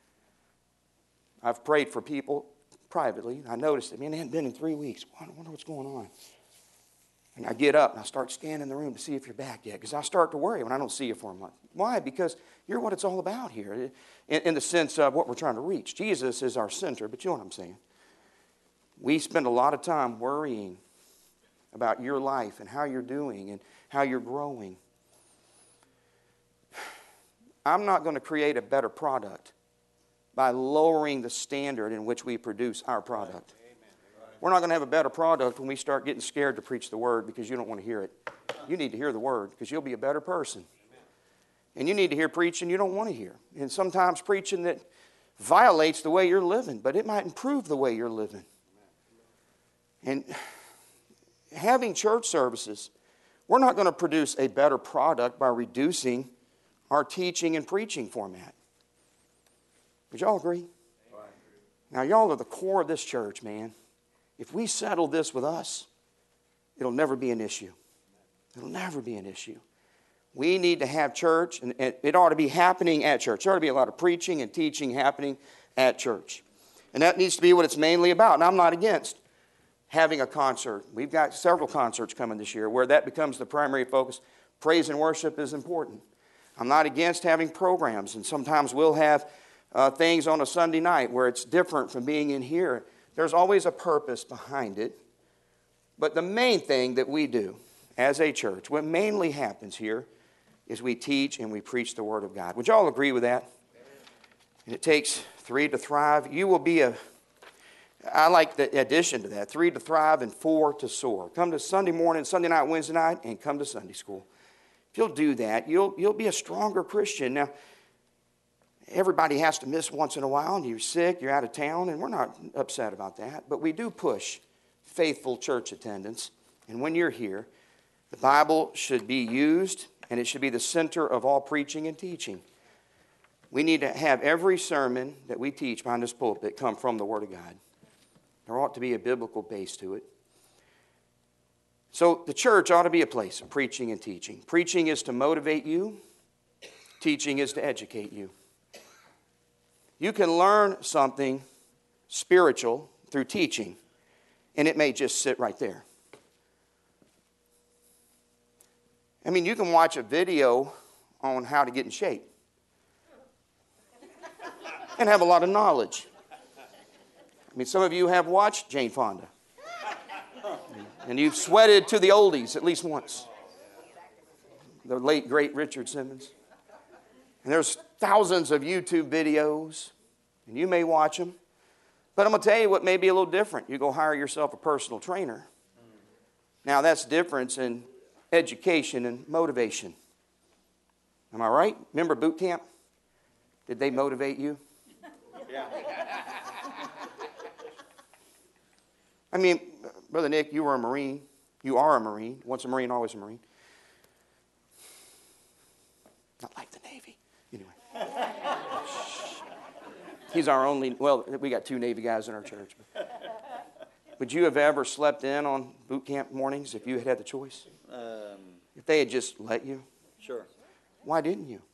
I've prayed for people privately. I noticed it. Man, they hadn't been in three weeks. I wonder what's going on. And I get up and I start scanning the room to see if you're back yet. Because I start to worry when I don't see you for a month. Why? Because you're what it's all about here. In, in the sense of what we're trying to reach. Jesus is our center, but you know what I'm saying. We spend a lot of time worrying about your life and how you're doing and how you're growing. I'm not going to create a better product by lowering the standard in which we produce our product. We're not going to have a better product when we start getting scared to preach the Word because you don't want to hear it. You need to hear the Word because you'll be a better person. And you need to hear preaching you don't want to hear. And sometimes preaching that violates the way you're living, but it might improve the way you're living. And having church services, we're not going to produce a better product by reducing our teaching and preaching format. Would y'all agree? Now, y'all are the core of this church, man. If we settle this with us, it'll never be an issue. It'll never be an issue. We need to have church, and it ought to be happening at church. There ought to be a lot of preaching and teaching happening at church. And that needs to be what it's mainly about. And I'm not against having a concert. We've got several concerts coming this year where that becomes the primary focus. Praise and worship is important. I'm not against having programs, and sometimes we'll have uh, things on a Sunday night where it's different from being in here. There's always a purpose behind it. But the main thing that we do as a church, what mainly happens here, is we teach and we preach the Word of God. Would you all agree with that? And it takes three to thrive. You will be a, I like the addition to that, three to thrive and four to soar. Come to Sunday morning, Sunday night, Wednesday night, and come to Sunday school. If you'll do that, you'll, you'll be a stronger Christian. Now, everybody has to miss once in a while, and you're sick, you're out of town, and we're not upset about that. But we do push faithful church attendance. And when you're here, the Bible should be used, and it should be the center of all preaching and teaching. We need to have every sermon that we teach behind this pulpit come from the Word of God. There ought to be a biblical base to it. So the church ought to be a place of preaching and teaching. Preaching is to motivate you. Teaching is to educate you. You can learn something spiritual through teaching, and it may just sit right there. I mean, you can watch a video on how to get in shape and have a lot of knowledge. I mean, some of you have watched Jane Fonda, and you've sweated to the oldies at least once. The late, great Richard Simmons. And there's thousands of YouTube videos, and you may watch them. But I'm going to tell you what may be a little different. You go hire yourself a personal trainer. Now, that's the difference in education and motivation. Am I right? Remember boot camp? Did they motivate you? Yeah. I mean, Brother Nick, you were a Marine. You are a Marine. Once a Marine, always a Marine. Not like the Navy. Anyway. He's our only, well, we got two Navy guys in our church. Would you have ever slept in on boot camp mornings if you had had the choice? Um, if they had just let you? Sure. Why didn't you?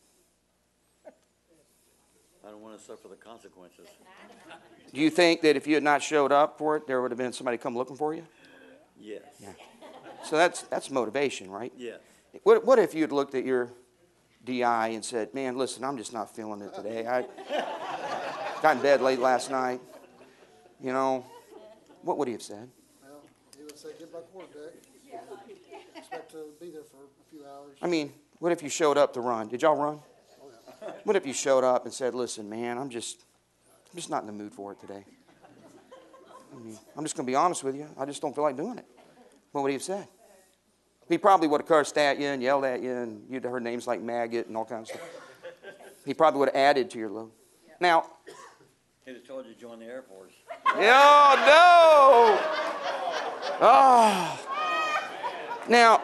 I don't want to suffer the consequences. Do you think that if you had not showed up for it, there would have been somebody come looking for you? Yes. Yeah. So that's that's motivation, right? Yes. What, what if you had looked at your D I and said, man, listen, I'm just not feeling it today. I got in bed late last night. You know, what would he have said? Well, he would say, get back to work, Dick. Expect to be there for a few hours. I mean, what if you showed up to run? Did y'all run? Oh, yeah. What if you showed up and said, listen, man, I'm just, I'm just not in the mood for it today. I mean, I'm just going to be honest with you. I just don't feel like doing it. What would he have said? He probably would have cursed at you and yelled at you, and you'd have heard names like maggot and all kinds of stuff. He probably would have added to your load. Now, He'd have told you to join the Air Force. oh, no! Oh. Now,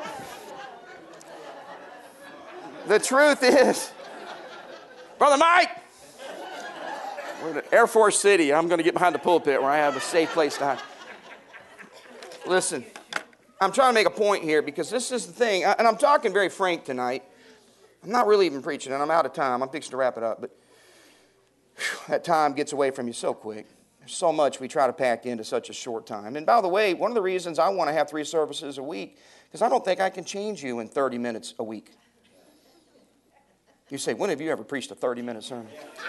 the truth is, Brother Mike, we're in Air Force City. I'm going to get behind the pulpit where I have a safe place to hide. Listen, I'm trying to make a point here because this is the thing, and I'm talking very frank tonight. I'm not really even preaching, and I'm out of time. I'm fixing to wrap it up, but whew, that time gets away from you so quick. There's so much we try to pack into such a short time. And by the way, one of the reasons I want to have three services a week, because I don't think I can change you in thirty minutes a week. You say, when have you ever preached a thirty-minute sermon?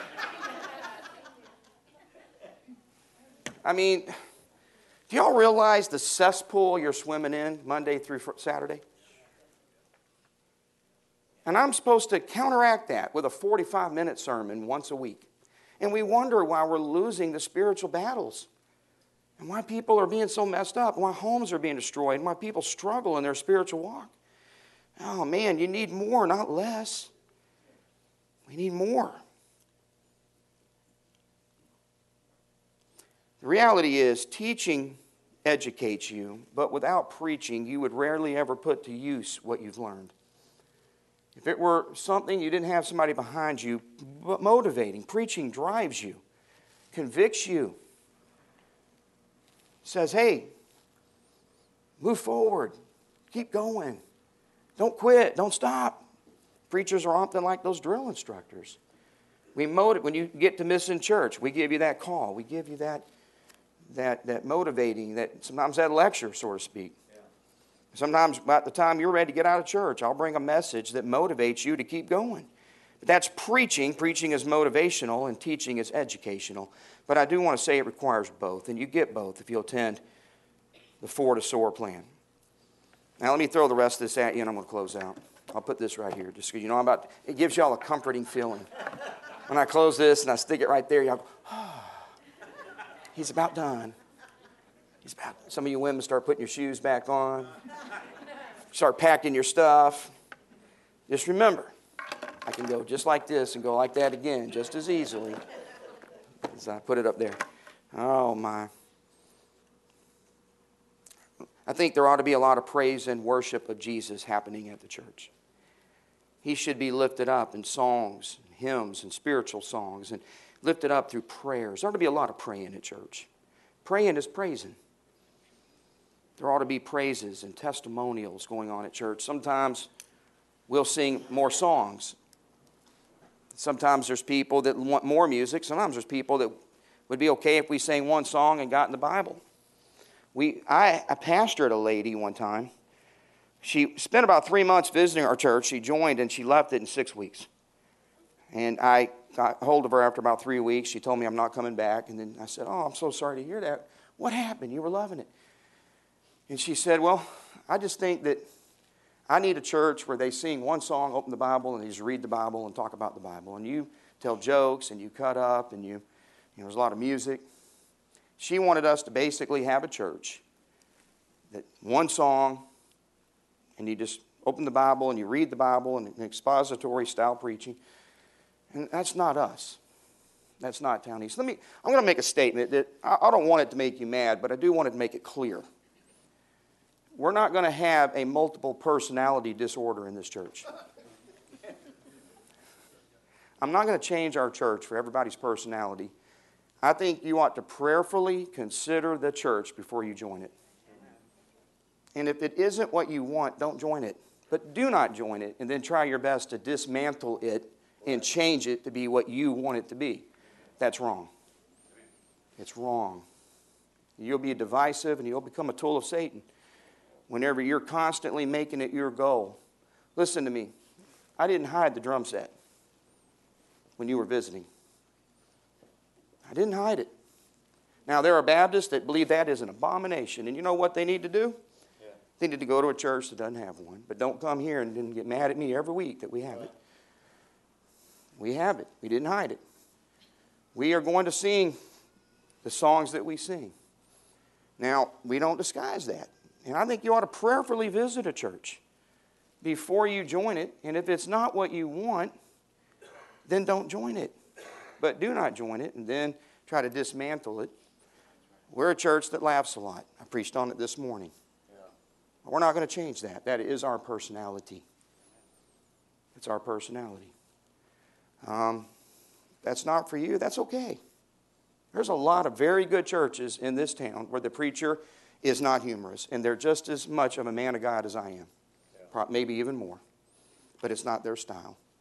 I mean, do y'all realize the cesspool you're swimming in Monday through Saturday? And I'm supposed to counteract that with a forty-five minute sermon once a week. And we wonder why we're losing the spiritual battles. And why people are being so messed up. And why homes are being destroyed. And why people struggle in their spiritual walk. Oh man, you need more, not less. We need more. The reality is, teaching educates you, but without preaching, you would rarely ever put to use what you've learned. If it were something you didn't have somebody behind you but motivating, preaching drives you, convicts you, says, hey, move forward, keep going, don't quit, don't stop. Preachers are often like those drill instructors. We motivate, when you get to missing church, we give you that call, we give you that, that, that motivating, that sometimes that lecture, so to speak. Sometimes by the time you're ready to get out of church, I'll bring a message that motivates you to keep going. But that's preaching. Preaching is motivational and teaching is educational. But I do want to say it requires both, and you get both if you attend the Four to Soar plan. Now let me throw the rest of this at you and I'm going to close out. I'll put this right here just because you know I'm about, it gives y'all a comforting feeling. When I close this and I stick it right there, y'all go, oh, he's about done. He's about, some of you women start putting your shoes back on. Start packing your stuff. Just remember, I can go just like this and go like that again just as easily as I put it up there. Oh, my. I think there ought to be a lot of praise and worship of Jesus happening at the church. He should be lifted up in songs, hymns, and spiritual songs, and lifted up through prayers. There ought to be a lot of praying at church. Praying is praising. There ought to be praises and testimonials going on at church. Sometimes we'll sing more songs. Sometimes there's people that want more music. Sometimes there's people that would be okay if we sang one song and got in the Bible. We, I, I pastored a lady one time. She spent about three months visiting our church. She joined and she left it in six weeks. And I got hold of her after about three weeks. She told me I'm not coming back. And then I said, oh, I'm so sorry to hear that. What happened? You were loving it. And she said, well, I just think that I need a church where they sing one song, open the Bible, and they just read the Bible and talk about the Bible. And you tell jokes and you cut up and you, you know, there's a lot of music. She wanted us to basically have a church that one song, and you just open the Bible and you read the Bible and an expository style preaching. And that's not us. That's not Town East. Let me, I'm going to make a statement that I, I don't want it to make you mad, but I do want it to make it clear. We're not going to have a multiple personality disorder in this church. I'm not going to change our church for everybody's personality. I think you ought to prayerfully consider the church before you join it. And if it isn't what you want, don't join it. But do not join it and then try your best to dismantle it and change it to be what you want it to be. That's wrong. It's wrong. You'll be divisive and you'll become a tool of Satan whenever you're constantly making it your goal. Listen to me. I didn't hide the drum set when you were visiting. I didn't hide it. Now, there are Baptists that believe that is an abomination. And you know what they need to do? Yeah. They need to go to a church that doesn't have one. But don't come here and then get mad at me every week that we have it. We have it. We didn't hide it. We are going to sing the songs that we sing. Now, we don't disguise that. And I think you ought to prayerfully visit a church before you join it. And if it's not what you want, then don't join it. But do not join it and then try to dismantle it. We're a church that laughs a lot. I preached on it this morning. Yeah. We're not going to change that. That is our personality. It's our personality. Um, that's not for you. That's okay. There's a lot of very good churches in this town where the preacher is not humorous. And they're just as much of a man of God as I am. Yeah. Maybe even more. But it's not their style.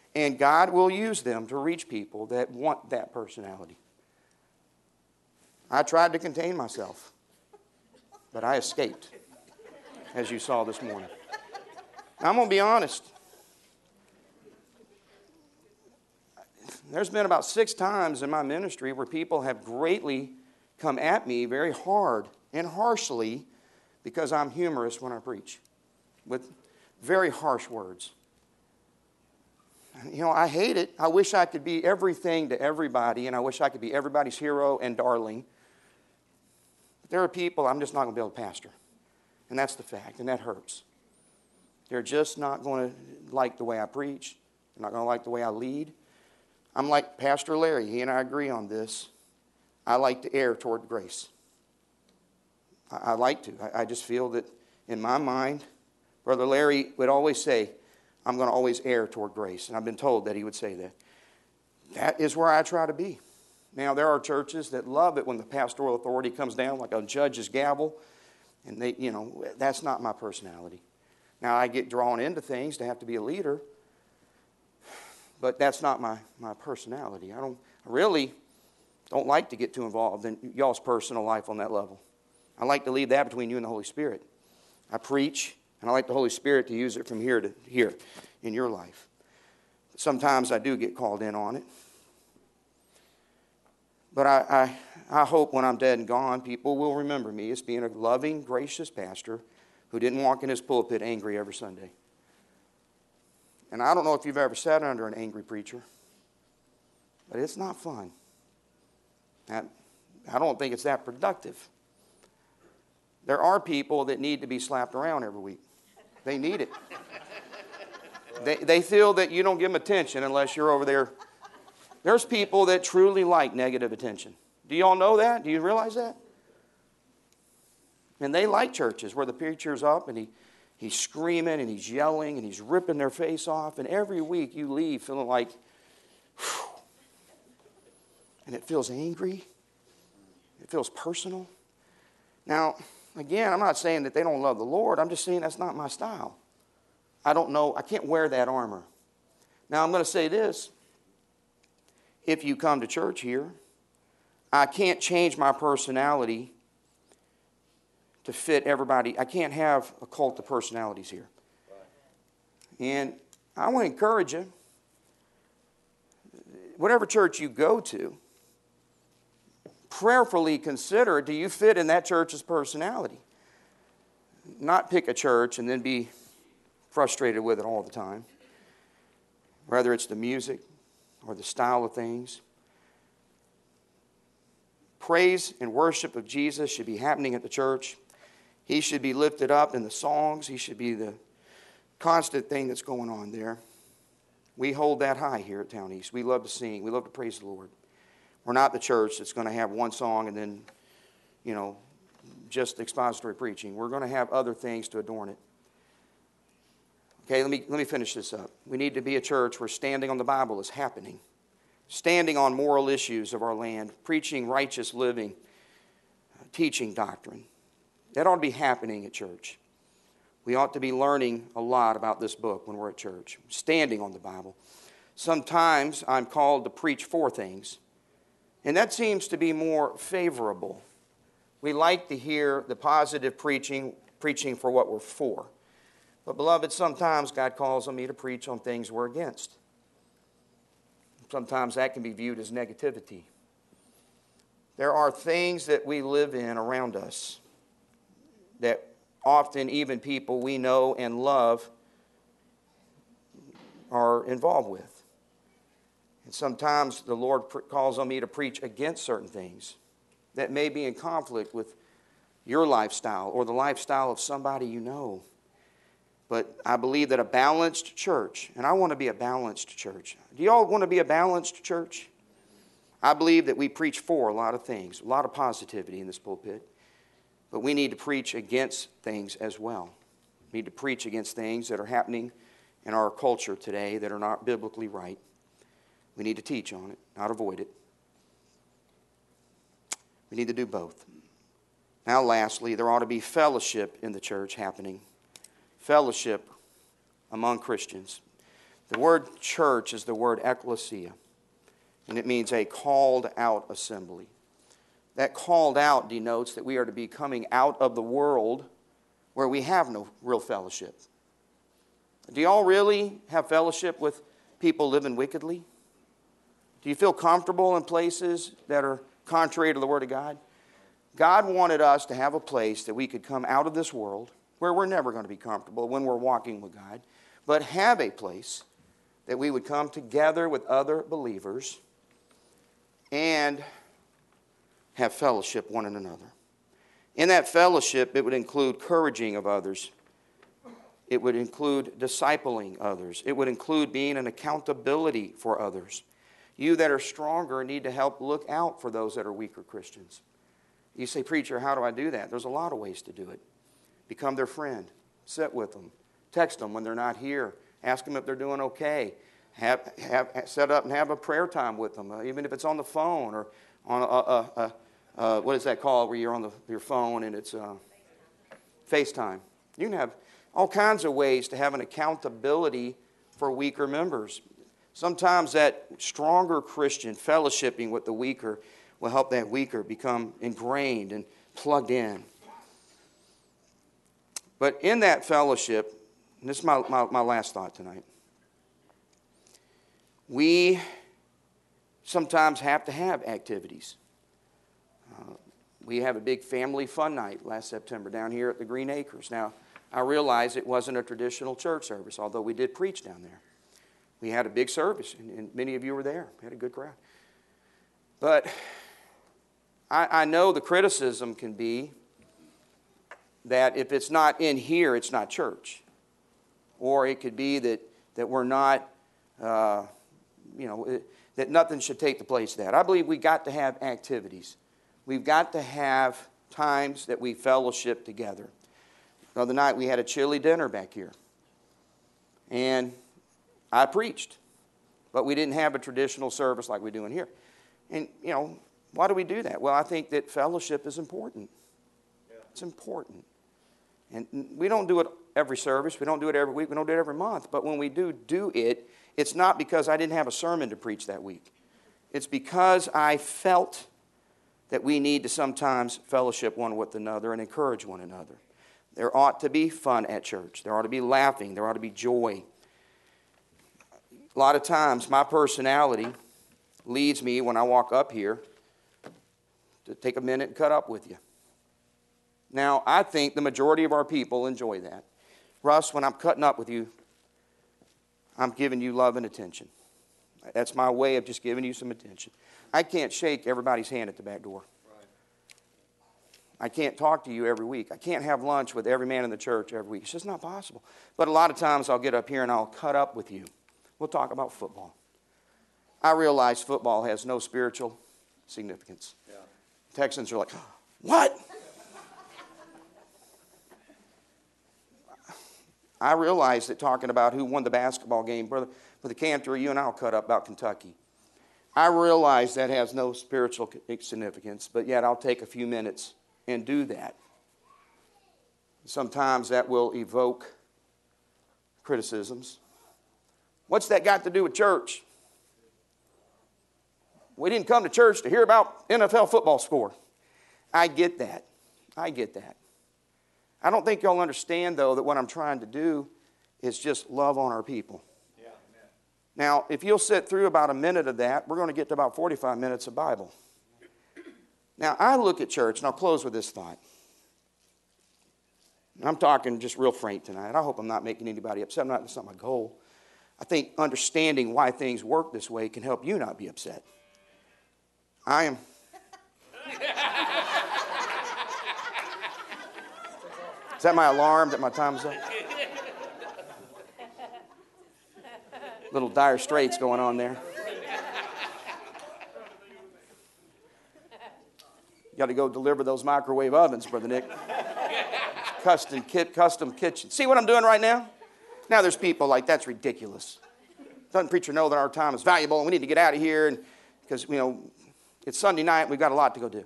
And God will use them to reach people that want that personality. I tried to contain myself, but I escaped, as you saw this morning. I'm going to be honest. There's been about six times in my ministry where people have greatly come at me very hard and harshly because I'm humorous when I preach, with very harsh words. You know, I hate it. I wish I could be everything to everybody, and I wish I could be everybody's hero and darling. But there are people I'm just not going to be able to pastor, and that's the fact, and that hurts. They're just not going to like the way I preach. They're not going to like the way I lead. I'm like Pastor Larry. He and I agree on this. I like to err toward grace. I, I like to. I, I just feel that in my mind, Brother Larry would always say, I'm going to always err toward grace. And I've been told that he would say that. That is where I try to be. Now, there are churches that love it when the pastoral authority comes down like a judge's gavel. And they, you know, that's not my personality. Now, I get drawn into things to have to be a leader. But that's not my, my personality. I don't I really don't like to get too involved in y'all's personal life on that level. I like to leave that between you and the Holy Spirit. I preach, and I like the Holy Spirit to use it from here to here in your life. Sometimes I do get called in on it. But I, I, I hope when I'm dead and gone, people will remember me as being a loving, gracious pastor who didn't walk in his pulpit angry every Sunday. And I don't know if you've ever sat under an angry preacher, but it's not fun. I, I don't think it's that productive. There are people that need to be slapped around every week. They need it. They, they feel that you don't give them attention unless you're over there. There's people that truly like negative attention. Do you all know that? Do you realize that? And they like churches where the preacher's up and he He's screaming and he's yelling and he's ripping their face off. And every week you leave feeling like, whew, and it feels angry. It feels personal. Now, again, I'm not saying that they don't love the Lord. I'm just saying that's not my style. I don't know. I can't wear that armor. Now, I'm going to say this. If you come to church here, I can't change my personality to fit everybody. I can't have a cult of personalities here. And I want to encourage you, whatever church you go to, prayerfully consider, do you fit in that church's personality? Not pick a church and then be frustrated with it all the time. Whether it's the music or the style of things. Praise and worship of Jesus should be happening at the church. He should be lifted up in the songs. He should be the constant thing that's going on there. We hold that high here at Town East. We love to sing. We love to praise the Lord. We're not the church that's going to have one song and then, you know, just expository preaching. We're going to have other things to adorn it. Okay, let me, let me finish this up. We need to be a church where standing on the Bible is happening. Standing on moral issues of our land. Preaching righteous living. Teaching doctrine. That ought to be happening at church. We ought to be learning a lot about this book when we're at church. Standing on the Bible. Sometimes I'm called to preach for things. And that seems to be more favorable. We like to hear the positive preaching, preaching for what we're for. But beloved, sometimes God calls on me to preach on things we're against. Sometimes that can be viewed as negativity. There are things that we live in around us that often even people we know and love are involved with. And sometimes the Lord calls on me to preach against certain things that may be in conflict with your lifestyle or the lifestyle of somebody you know. But I believe that a balanced church, and I want to be a balanced church. Do you all want to be a balanced church? I believe that we preach for a lot of things, a lot of positivity in this pulpit. But we need to preach against things as well. We need to preach against things that are happening in our culture today that are not biblically right. We need to teach on it, not avoid it. We need to do both. Now, lastly, there ought to be fellowship in the church happening. Fellowship among Christians. The word church is the word ecclesia, and it means a called out assembly. That called out denotes that we are to be coming out of the world where we have no real fellowship. Do y'all really have fellowship with people living wickedly? Do you feel comfortable in places that are contrary to the Word of God? God wanted us to have a place that we could come out of this world where we're never going to be comfortable when we're walking with God, but have a place that we would come together with other believers and have fellowship one and another. In that fellowship, it would include encouraging of others. It would include discipling others. It would include being an accountability for others. You that are stronger need to help look out for those that are weaker Christians. You say, preacher, how do I do that? There's a lot of ways to do it. Become their friend. Sit with them. Text them when they're not here. Ask them if they're doing okay. Have, have, set up and have a prayer time with them, uh, even if it's on the phone or on a, a, a, a what is that called where you're on the, your phone and it's uh, FaceTime. You can have all kinds of ways to have an accountability for weaker members. Sometimes that stronger Christian fellowshipping with the weaker will help that weaker become ingrained and plugged in. But in that fellowship, and this is my, my, my last thought tonight, we sometimes have to have activities. Uh, we have a big family fun night last September down here at the Green Acres. Now, I realize it wasn't a traditional church service, although we did preach down there. We had a big service, and, and many of you were there. We had a good crowd. But I, I know the criticism can be that if it's not in here, it's not church. Or it could be that, that we're not, uh, you know, it, that nothing should take the place of that. I believe we got to have activities. We've got to have times that we fellowship together. The other night we had a chili dinner back here. And I preached. But we didn't have a traditional service like we do in here. And, you know, why do we do that? Well, I think that fellowship is important. Yeah. It's important. And we don't do it every service. We don't do it every week. We don't do it every month. But when we do do it, it's not because I didn't have a sermon to preach that week. It's because I felt that we need to sometimes fellowship one with another and encourage one another. There ought to be fun at church. There ought to be laughing. There ought to be joy. A lot of times my personality leads me when I walk up here to take a minute and cut up with you. Now, I think the majority of our people enjoy that. Russ, when I'm cutting up with you, I'm giving you love and attention. That's my way of just giving you some attention. I can't shake everybody's hand at the back door. Right. I can't talk to you every week. I can't have lunch with every man in the church every week. It's just not possible. But a lot of times I'll get up here and I'll cut up with you. We'll talk about football. I realize football has no spiritual significance. Yeah. Texans are like, what? I realize that talking about who won the basketball game, Brother, Brother Cantor, you and I will cut up about Kentucky. I realize that has no spiritual significance, but yet I'll take a few minutes and do that. Sometimes that will evoke criticisms. What's that got to do with church? We didn't come to church to hear about N F L football score. I get that. I get that. I don't think y'all understand, though, that what I'm trying to do is just love on our people. Yeah, amen. Now, if you'll sit through about a minute of that, we're going to get to about forty-five minutes of Bible. Now, I look at church, and I'll close with this thought. I'm talking just real frank tonight. I hope I'm not making anybody upset. I'm not, that's not my goal. I think understanding why things work this way can help you not be upset. I am... Is that my alarm that my time's up? Little Dire Straits going on there. You got to go deliver those microwave ovens, Brother Nick. Custom kit, custom kitchen. See what I'm doing right now? Now there's people like, that's ridiculous. Doesn't preacher know that our time is valuable and we need to get out of here? And because, you know, it's Sunday night and we've got a lot to go do.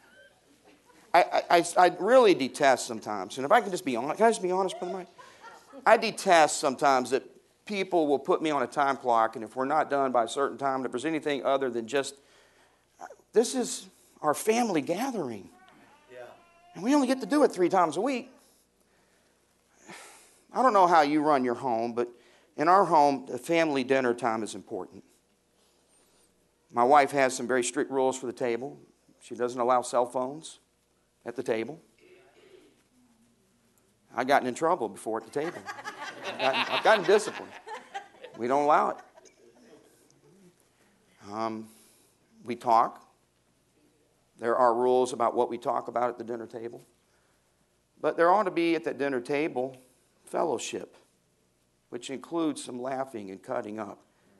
I, I, I really detest sometimes, and if I can just be honest, can I just be honest, Brother Mike? I detest sometimes that people will put me on a time clock, and if we're not done by a certain time, if there's anything other than just, this is our family gathering. Yeah. And we only get to do it three times a week. I don't know how you run your home, but in our home, the family dinner time is important. My wife has some very strict rules for the table. She doesn't allow cell phones at the table. I've gotten in trouble before at the table. I've gotten, I've gotten disciplined. We don't allow it. Um, we talk. There are rules about what we talk about at the dinner table. But there ought to be at that dinner table fellowship, which includes some laughing and cutting up.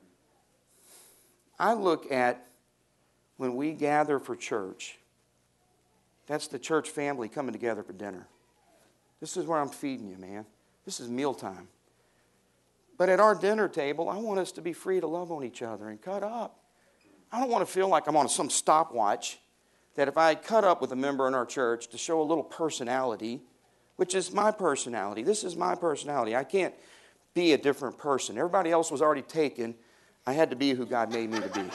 I look at when we gather for church, that's the church family coming together for dinner. This is where I'm feeding you, man. This is mealtime. But at our dinner table, I want us to be free to love on each other and cut up. I don't want to feel like I'm on some stopwatch, that if I cut up with a member in our church to show a little personality, which is my personality. This is my personality. I can't be a different person. Everybody else was already taken. I had to be who God made me to be.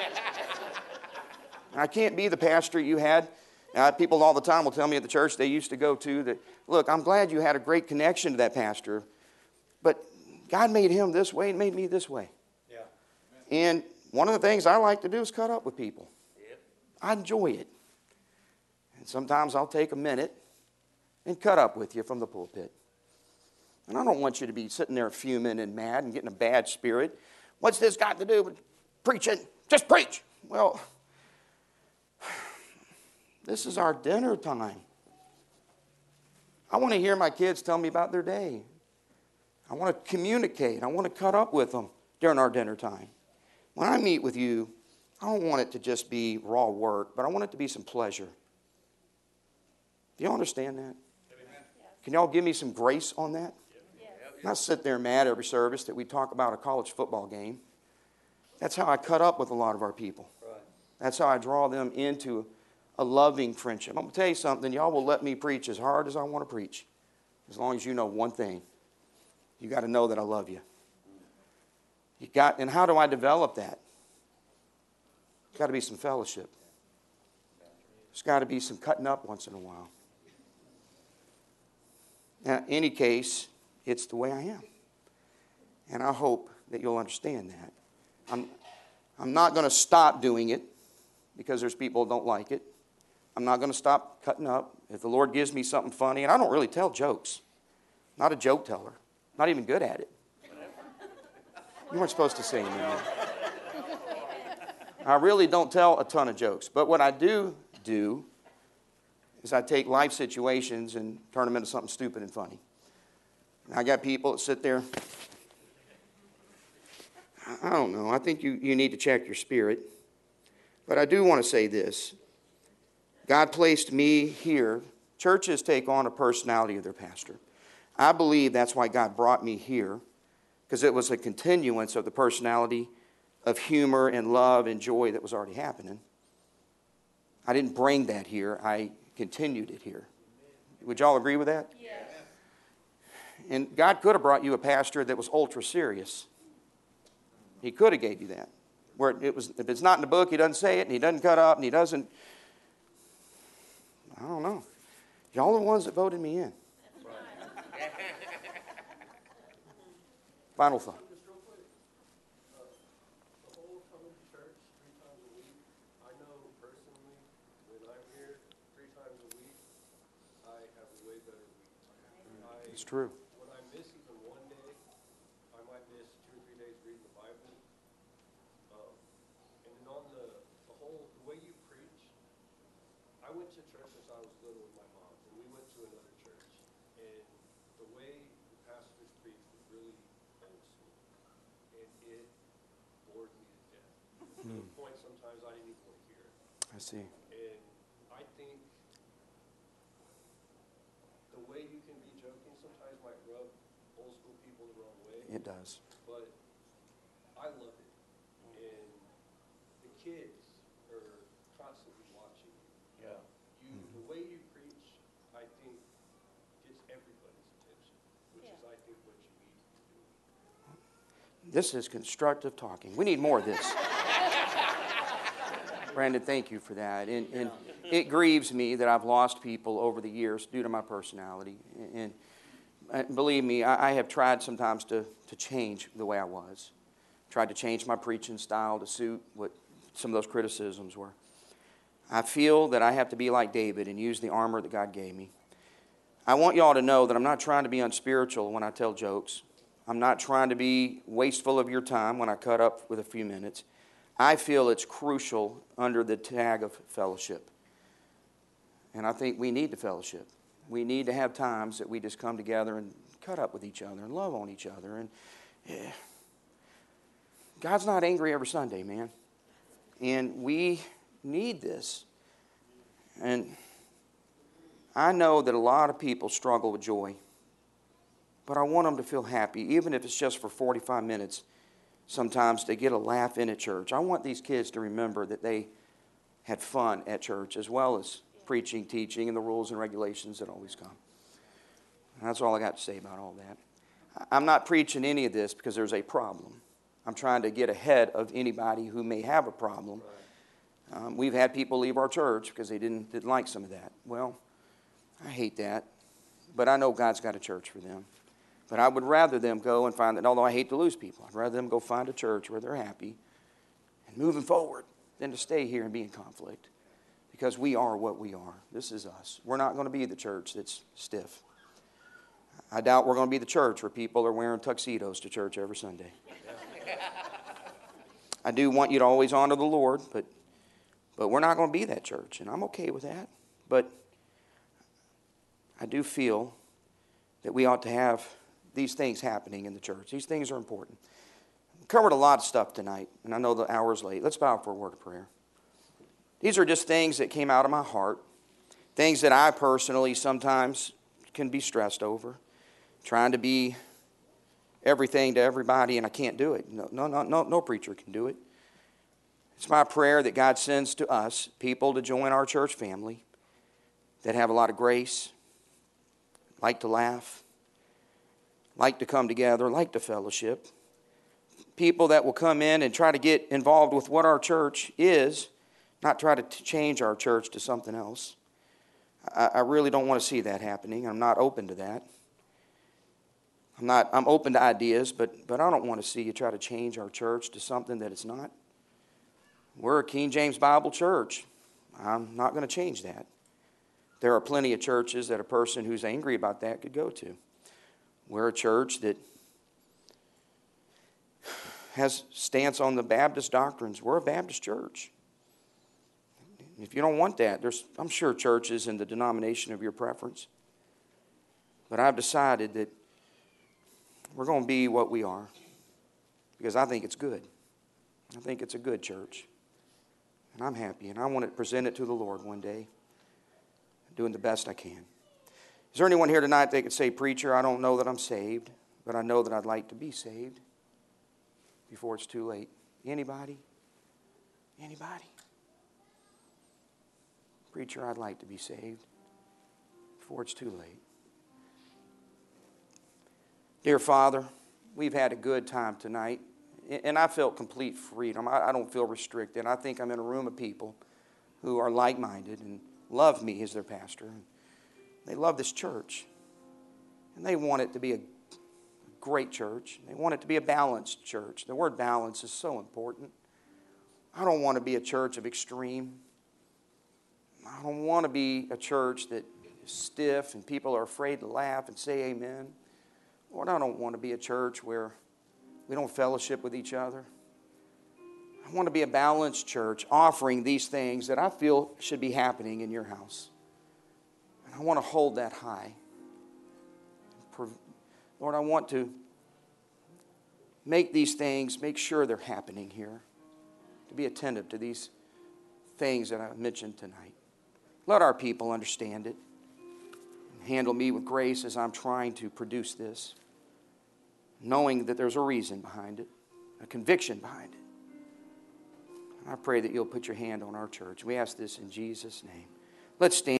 I can't be the pastor you had. Uh, people all the time will tell me at the church they used to go to that, look, I'm glad you had a great connection to that pastor, but God made him this way and made me this way. Yeah. And one of the things I like to do is cut up with people. Yep. I enjoy it. And sometimes I'll take a minute and cut up with you from the pulpit. And I don't want you to be sitting there fuming and mad and getting a bad spirit. What's this got to do with preaching? Just preach. Well, this is our dinner time. I want to hear my kids tell me about their day. I want to communicate. I want to cut up with them during our dinner time. When I meet with you, I don't want it to just be raw work, but I want it to be some pleasure. Do you understand that? Can y'all give me some grace on that? Not sit there mad every service that we talk about a college football game. That's how I cut up with a lot of our people. That's how I draw them into a loving friendship. I'm going to tell you something. Y'all will let me preach as hard as I want to preach, as long as you know one thing. You got to know that I love you. You got, and how do I develop that? There's got to be some fellowship. There's got to be some cutting up once in a while. Now, in any case, it's the way I am. And I hope that you'll understand that. I'm, I'm not going to stop doing it because there's people who don't like it. I'm not going to stop cutting up. If the Lord gives me something funny, and I don't really tell jokes. Not a joke teller. Not even good at it. You weren't supposed to say anything. I really don't tell a ton of jokes. But what I do do is I take life situations and turn them into something stupid and funny. And I got people that sit there. I don't know. I think you, you need to check your spirit. But I do want to say this. God placed me here. Churches take on a personality of their pastor. I believe that's why God brought me here, because it was a continuance of the personality of humor and love and joy that was already happening. I didn't bring that here. I continued it here. Would y'all agree with that? Yes. And God could have brought you a pastor that was ultra serious. He could have gave you that. Where it was, if it's not in the book, he doesn't say it, and he doesn't cut up, and he doesn't. I don't know. Y'all are the ones that voted me in. Final thought. Just real quick, uh, the whole coming to church three times a week, I know personally, when I'm here three times a week, I have a way better week. I, It's true. When I miss even one day, I might miss two or three days reading the Bible. Um, and then on the, the whole, the way you preach, I went to church since I was little with my mom, and we went to another church. And the way the pastors preach was really old school. And it bored me to death. To the point sometimes I didn't even want to hear it. I see. And I think the way you can be joking sometimes might rub old school people the wrong way. It does. But I love it. And the kids are constantly watching. Yeah. You, the way you preach, I think, gets everybody's attention, which is, I think, This is constructive talking. We need more of this. Brandon, thank you for that. And, and it grieves me that I've lost people over the years due to my personality. And, and believe me, I, I have tried sometimes to, to change the way I was. Tried to change my preaching style to suit what some of those criticisms were. I feel that I have to be like David and use the armor that God gave me. I want y'all to know that I'm not trying to be unspiritual when I tell jokes. I'm not trying to be wasteful of your time when I cut up with a few minutes. I feel it's crucial under the tag of fellowship. And I think we need the fellowship. We need to have times that we just come together and cut up with each other and love on each other. And yeah, God's not angry every Sunday, man. And we need this. And I know that a lot of people struggle with joy. But I want them to feel happy, even if it's just for forty-five minutes. Sometimes they get a laugh in at church. I want these kids to remember that they had fun at church, as well as preaching, teaching, and the rules and regulations that always come. And that's all I got to say about all that. I'm not preaching any of this because there's a problem. I'm trying to get ahead of anybody who may have a problem. Um, we've had people leave our church because they didn't, didn't like some of that. Well, I hate that, but I know God's got a church for them. But I would rather them go and find that, although I hate to lose people, I'd rather them go find a church where they're happy and moving forward than to stay here and be in conflict. Because we are what we are. This is us. We're not going to be the church that's stiff. I doubt we're going to be the church where people are wearing tuxedos to church every Sunday. I do want you to always honor the Lord, but, but we're not going to be that church, and I'm okay with that. But I do feel that we ought to have these things happening in the church. These things are important. We covered a lot of stuff tonight, and I know the hour's late. Let's bow for a word of prayer. These are just things that came out of my heart, things that I personally sometimes can be stressed over, trying to be everything to everybody, and I can't do it. No, no, no, no, no preacher can do it. It's my prayer that God sends to us people to join our church family that have a lot of grace, like to laugh, like to come together, like to fellowship. People that will come in and try to get involved with what our church is, not try to t- change our church to something else. I, I really don't want to see that happening. I'm not open to that. I'm not. I'm open to ideas, but but I don't want to see you try to change our church to something that it's not. We're a King James Bible church. I'm not going to change that. There are plenty of churches that a person who's angry about that could go to. We're a church that has stance on the Baptist doctrines. We're a Baptist church. If you don't want that, there's, I'm sure, churches in the denomination of your preference. But I've decided that we're going to be what we are because I think it's good. I think it's a good church. And I'm happy, and I want to present it to the Lord one day, doing the best I can. Is there anyone here tonight that could say, preacher, I don't know that I'm saved, but I know that I'd like to be saved before it's too late? Anybody? Anybody? Preacher, I'd like to be saved before it's too late. Dear Father, we've had a good time tonight, and I felt complete freedom. I don't feel restricted. I think I'm in a room of people who are like-minded and love me as their pastor. They love this church, and they want it to be a great church. They want it to be a balanced church. The word balance is so important. I don't want to be a church of extreme. I don't want to be a church that is stiff and people are afraid to laugh and say amen. Lord, I don't want to be a church where we don't fellowship with each other. I want to be a balanced church offering these things that I feel should be happening in your house. And I want to hold that high. Lord, I want to make these things, make sure they're happening here. To be attentive to these things that I mentioned tonight. Let our people understand it. And handle me with grace as I'm trying to produce this. Knowing that there's a reason behind it. A conviction behind it. And I pray that you'll put your hand on our church. We ask this in Jesus' name. Let's stand.